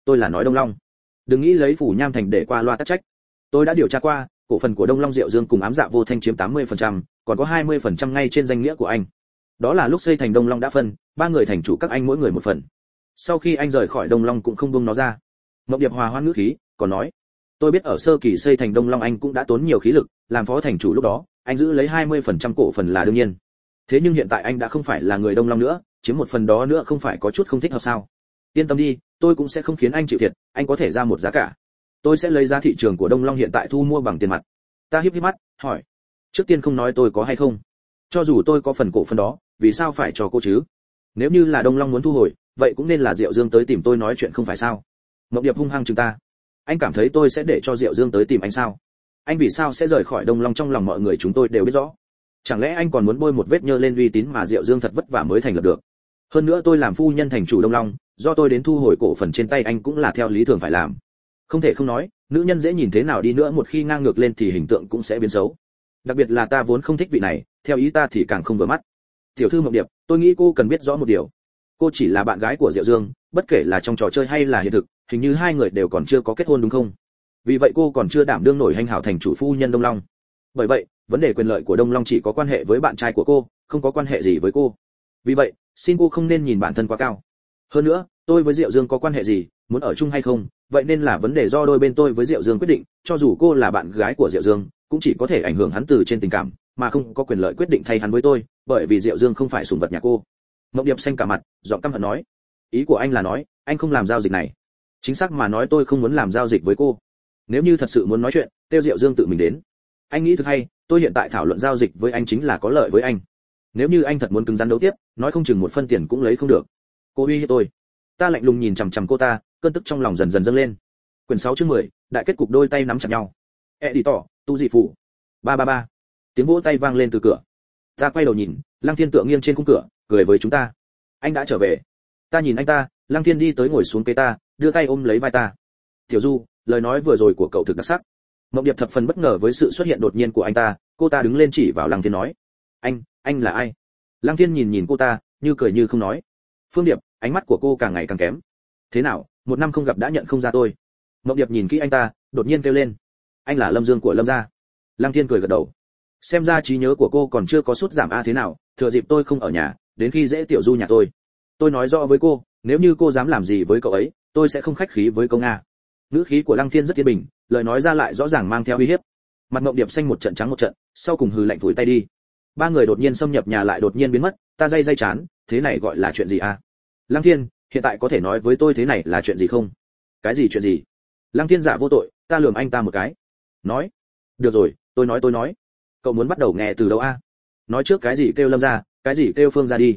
[SPEAKER 1] tôi là nói Đông Long. Đừng nghĩ lấy Phủ Nham Thành để qua loa tắc trách. Tôi đã điều tra qua, cổ phần của Đông Long Diệu Dương cùng Ám Dạ Vô Thanh chiếm tám mươi phần trăm, còn có hai mươi phần trăm ngay trên danh nghĩa của anh. Đó là lúc xây thành Đông Long đã phân, ba người thành chủ các anh mỗi người một phần. Sau khi anh rời khỏi Đông Long cũng không buông nó ra. Mộng Điệp hòa hoan ngữ khí, còn nói, tôi biết ở sơ kỳ xây thành Đông Long anh cũng đã tốn nhiều khí lực, làm phó thành chủ lúc đó, anh giữ lấy hai mươi phần trăm cổ phần là đương nhiên. Thế nhưng hiện tại anh đã không phải là người Đông Long nữa, chiếm một phần đó nữa không phải có chút không thích hợp sao? Yên tâm đi, tôi cũng sẽ không khiến anh chịu thiệt, anh có thể ra một giá cả. Tôi sẽ lấy giá thị trường của Đông Long hiện tại thu mua bằng tiền mặt. Ta híp híp mắt, hỏi, trước tiên không nói tôi có hay không. Cho dù tôi có phần cổ phần đó, vì sao phải cho cô chứ? Nếu như là Đông Long muốn thu hồi, vậy cũng nên là Diệu Dương tới tìm tôi nói chuyện không phải sao? Mộng Điệp hung hăng chừng ta. Anh cảm thấy tôi sẽ để cho Diệu Dương tới tìm anh sao? Anh vì sao sẽ rời khỏi Đông Long trong lòng mọi người chúng tôi đều biết rõ. Chẳng lẽ anh còn muốn bôi một vết nhơ lên uy tín mà Diệu Dương thật vất vả mới thành lập được? Hơn nữa tôi làm phu nhân thành chủ Đông Long, do tôi đến thu hồi cổ phần trên tay anh cũng là theo lý thường phải làm. Không thể không nói, nữ nhân dễ nhìn thế nào đi nữa một khi ngang ngược lên thì hình tượng cũng sẽ biến xấu. Đặc biệt là ta vốn không thích vị này, theo ý ta thì càng không vừa mắt. Tiểu thư Mộng Điệp, tôi nghĩ cô cần biết rõ một điều. Cô chỉ là bạn gái của Diệu Dương, bất kể là trong trò chơi hay là hiện thực, hình như hai người đều còn chưa có kết hôn đúng không? Vì vậy cô còn chưa đảm đương nổi hành hảo thành chủ phu nhân Đông Long. Bởi vậy, vấn đề quyền lợi của Đông Long chỉ có quan hệ với bạn trai của cô, không có quan hệ gì với cô. Vì vậy, xin cô không nên nhìn bản thân quá cao. Hơn nữa, tôi với Diệu Dương có quan hệ gì, muốn ở chung hay không, vậy nên là vấn đề do đôi bên tôi với Diệu Dương quyết định, cho dù cô là bạn gái của Diệu Dương, cũng chỉ có thể ảnh hưởng hắn từ trên tình cảm, mà không có quyền lợi quyết định thay hắn với tôi, bởi vì Diệu Dương không phải sủng vật nhà cô. Mộng Điệp xanh cả mặt, giọng căm hận nói, ý của anh là nói, anh không làm giao dịch này. Chính xác mà nói tôi không muốn làm giao dịch với cô. Nếu như thật sự muốn nói chuyện, Tiêu Diệu Dương tự mình đến. Anh nghĩ thực hay, tôi hiện tại thảo luận giao dịch với anh chính là có lợi với anh. Nếu như anh thật muốn cứng rắn đấu tiếp, nói không chừng một phân tiền cũng lấy không được. Cô uy hiếp tôi. Ta lạnh lùng nhìn chằm chằm cô ta, cơn tức trong lòng dần dần dâng lên. Quyển sáu chương mười, đại kết cục đôi tay nắm chặt nhau. Editor, tu dị phụ. Ba ba ba. Tiếng vỗ tay vang lên từ cửa. Ta quay đầu nhìn, Lăng Thiên tựa nghiêng trên khung cửa, cười với chúng ta. Anh đã trở về. Ta nhìn anh ta, Lăng Thiên đi tới ngồi xuống kế ta, đưa tay ôm lấy vai ta. Tiểu Du, lời nói vừa rồi của cậu thực đặc sắc. Mộng Điệp thập phần bất ngờ với sự xuất hiện đột nhiên của anh ta, cô ta đứng lên chỉ vào Lăng Thiên nói, anh, anh là ai? Lăng Thiên nhìn nhìn cô ta, như cười như không nói. Phương Điệp, ánh mắt của cô càng ngày càng kém. Thế nào, một năm không gặp đã nhận không ra tôi? Mộng Điệp nhìn kỹ anh ta, đột nhiên kêu lên, anh là Lâm Dương của Lâm gia. Lăng Thiên cười gật đầu. Xem ra trí nhớ của cô còn chưa có sút giảm a thế nào, thừa dịp tôi không ở nhà, đến khi dễ Tiểu Du nhà tôi. Tôi nói rõ với cô, nếu như cô dám làm gì với cậu ấy, tôi sẽ không khách khí với cô Nga. Ngữ khí của Lăng Thiên rất yên bình, lời nói ra lại rõ ràng mang theo uy hiếp. Mặt Mộng Điệp xanh một trận trắng một trận, sau cùng hừ lạnh phủi tay đi. Ba người đột nhiên xâm nhập nhà lại đột nhiên biến mất, ta day day chán, thế này gọi là chuyện gì a? Lăng Thiên, hiện tại có thể nói với tôi thế này là chuyện gì không? Cái gì chuyện gì? Lăng Thiên giả vô tội, ta lườm anh ta một cái. Nói. Được rồi, tôi nói tôi nói. Cậu muốn bắt đầu nghe từ đâu a? Nói trước cái gì kêu Lâm gia, cái gì kêu Phương gia đi.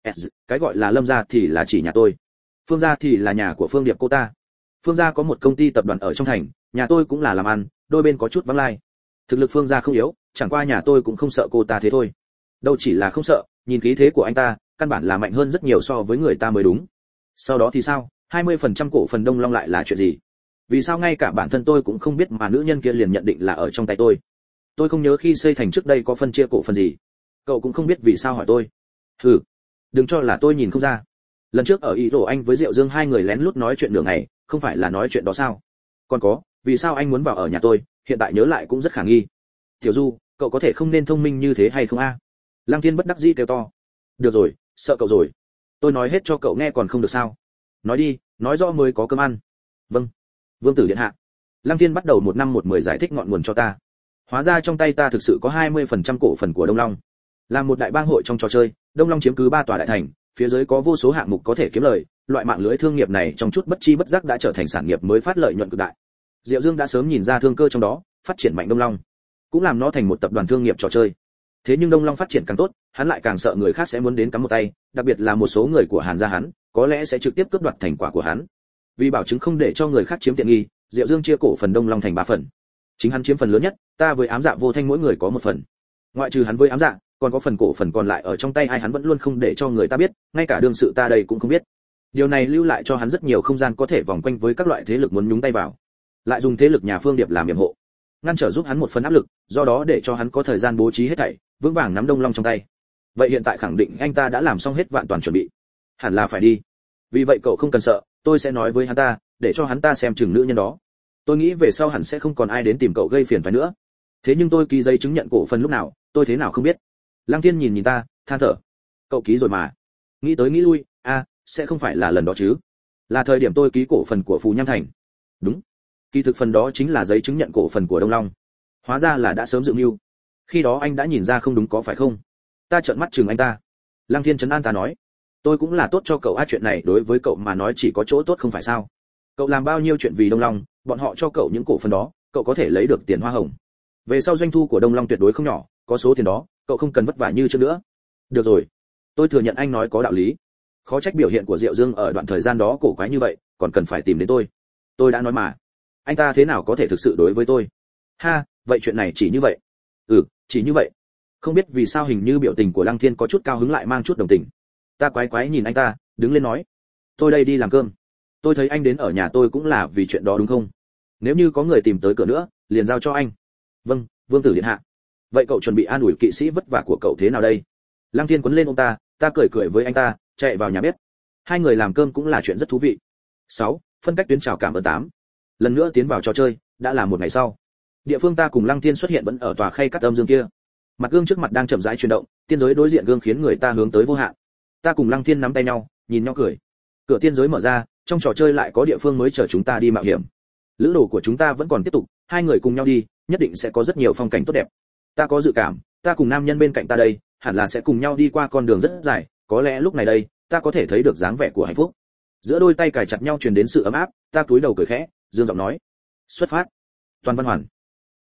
[SPEAKER 1] Cái gọi là Lâm gia thì là chỉ nhà tôi. Phương gia thì là nhà của Phương Điệp cô ta. Phương gia có một công ty tập đoàn ở trong thành, nhà tôi cũng là làm ăn, đôi bên có chút vắng lai. Thực lực Phương gia không yếu, chẳng qua nhà tôi cũng không sợ cô ta thế thôi. Đâu chỉ là không sợ, nhìn khí thế của anh ta, căn bản là mạnh hơn rất nhiều so với người ta mới đúng. Sau đó thì sao, hai mươi phần trăm cổ phần Đông Long lại là chuyện gì? Vì sao ngay cả bản thân tôi cũng không biết mà nữ nhân kia liền nhận định là ở trong tay tôi? Tôi không nhớ khi xây thành trước đây có phân chia cổ phần gì. Cậu cũng không biết vì sao hỏi tôi. Hừ, đừng cho là tôi nhìn không ra. Lần trước ở ý rổ anh với Diệu Dương hai người lén lút nói chuyện nửa ngày, không phải là nói chuyện đó sao? Còn có, vì sao anh muốn vào ở nhà tôi, hiện tại nhớ lại cũng rất khả nghi. Tiểu Du, cậu có thể không nên thông minh như thế hay không a? Lăng Thiên bất đắc dĩ kêu to. Được rồi, sợ cậu rồi. Tôi nói hết cho cậu nghe còn không được sao? Nói đi, nói rõ mới có cơm ăn. Vâng. Vương tử điện hạ. Lăng Thiên bắt đầu một năm một mười giải thích ngọn nguồn cho ta. Hóa ra trong tay ta thực sự có hai mươi phần trăm cổ phần của Đông Long. Là một đại bang hội trong trò chơi, Đông Long chiếm cứ ba tòa đại thành, phía dưới có vô số hạng mục có thể kiếm lời, loại mạng lưới thương nghiệp này trong chút bất chi bất giác đã trở thành sản nghiệp mới phát lợi nhuận cực đại. Diệu Dương đã sớm nhìn ra thương cơ trong đó, phát triển mạnh Đông Long, cũng làm nó thành một tập đoàn thương nghiệp trò chơi. Thế nhưng Đông Long phát triển càng tốt, hắn lại càng sợ người khác sẽ muốn đến cắm một tay, đặc biệt là một số người của Hàn gia hắn, có lẽ sẽ trực tiếp cướp đoạt thành quả của hắn. Vì bảo chứng không để cho người khác chiếm tiện nghi, Diệu Dương chia cổ phần Đông Long thành ba phần. Chính hắn chiếm phần lớn nhất, ta với Ám Dạ Vô Thanh mỗi người có một phần. Ngoại trừ hắn với Ám Dạ, còn có phần cổ phần còn lại ở trong tay ai hắn vẫn luôn không để cho người ta biết, ngay cả đương sự ta đây cũng không biết. Điều này lưu lại cho hắn rất nhiều không gian có thể vòng quanh với các loại thế lực muốn nhúng tay vào, lại dùng thế lực nhà Phương Điệp làm yểm hộ, ngăn trở giúp hắn một phần áp lực, do đó để cho hắn có thời gian bố trí hết thảy, vững vàng nắm Đông Long trong tay. Vậy hiện tại khẳng định anh ta đã làm xong hết vạn toàn chuẩn bị, hẳn là phải đi. Vì vậy cậu không cần sợ, tôi sẽ nói với hắn ta, để cho hắn ta xem chừng nữ nhân đó. Tôi nghĩ về sau hẳn sẽ không còn ai đến tìm cậu gây phiền phải nữa. Thế nhưng tôi ký giấy chứng nhận cổ phần lúc nào, tôi thế nào không biết. Lăng Thiên nhìn nhìn ta, than thở. Cậu ký rồi mà. Nghĩ tới nghĩ lui, a, à, sẽ không phải là lần đó chứ? Là thời điểm tôi ký cổ phần của Phù Nham Thành. Đúng. Kỳ thực phần đó chính là giấy chứng nhận cổ phần của Đông Long. Hóa ra là đã sớm dự mưu. Khi đó anh đã nhìn ra không đúng có phải không? Ta trợn mắt chừng anh ta. Lăng Thiên trấn an ta nói, tôi cũng là tốt cho cậu, a chuyện này đối với cậu mà nói chỉ có chỗ tốt không phải sao? Cậu làm bao nhiêu chuyện vì Đông Long, bọn họ cho cậu những cổ phần đó, cậu có thể lấy được tiền hoa hồng. Về sau doanh thu của Đông Long tuyệt đối không nhỏ, có số tiền đó, cậu không cần vất vả như trước nữa. Được rồi, tôi thừa nhận anh nói có đạo lý. Khó trách biểu hiện của Diệu Dương ở đoạn thời gian đó cổ quái như vậy, còn cần phải tìm đến tôi. Tôi đã nói mà, anh ta thế nào có thể thực sự đối với tôi? Ha, vậy chuyện này chỉ như vậy. Ừ, chỉ như vậy. Không biết vì sao hình như biểu tình của Lăng Thiên có chút cao hứng lại mang chút đồng tình. Ta quái quái nhìn anh ta, đứng lên nói, tôi đây đi làm cơm. Tôi thấy anh đến ở nhà tôi cũng là vì chuyện đó đúng không? Nếu như có người tìm tới cửa nữa, liền giao cho anh. Vâng, vương tử điện hạ. Vậy cậu chuẩn bị an ủi kỵ sĩ vất vả của cậu thế nào đây? Lăng Thiên quấn lên ông ta, ta cười cười với anh ta, chạy vào nhà bếp. Hai người làm cơm cũng là chuyện rất thú vị. Sáu, phân cách tuyến chào cảm ơn tám. Lần nữa tiến vào trò chơi, đã là một ngày sau. Địa phương ta cùng Lăng Thiên xuất hiện vẫn ở tòa khay cắt âm dương kia. Mặt gương trước mặt đang chậm rãi chuyển động, tiên giới đối diện gương khiến người ta hướng tới vô hạn. Ta cùng Lăng Thiên nắm tay nhau, nhìn nhau cười. Cửa tiên giới mở ra, trong trò chơi lại có địa phương mới chờ chúng ta đi mạo hiểm. Lữ đồ của chúng ta vẫn còn tiếp tục, hai người cùng nhau đi, nhất định sẽ có rất nhiều phong cảnh tốt đẹp. Ta có dự cảm, ta cùng nam nhân bên cạnh ta đây, hẳn là sẽ cùng nhau đi qua con đường rất dài, có lẽ lúc này đây, ta có thể thấy được dáng vẻ của hạnh phúc. Giữa đôi tay cài chặt nhau truyền đến sự ấm áp, ta cúi đầu cười khẽ, dương giọng nói: "Xuất phát." Toàn Văn Hoàn.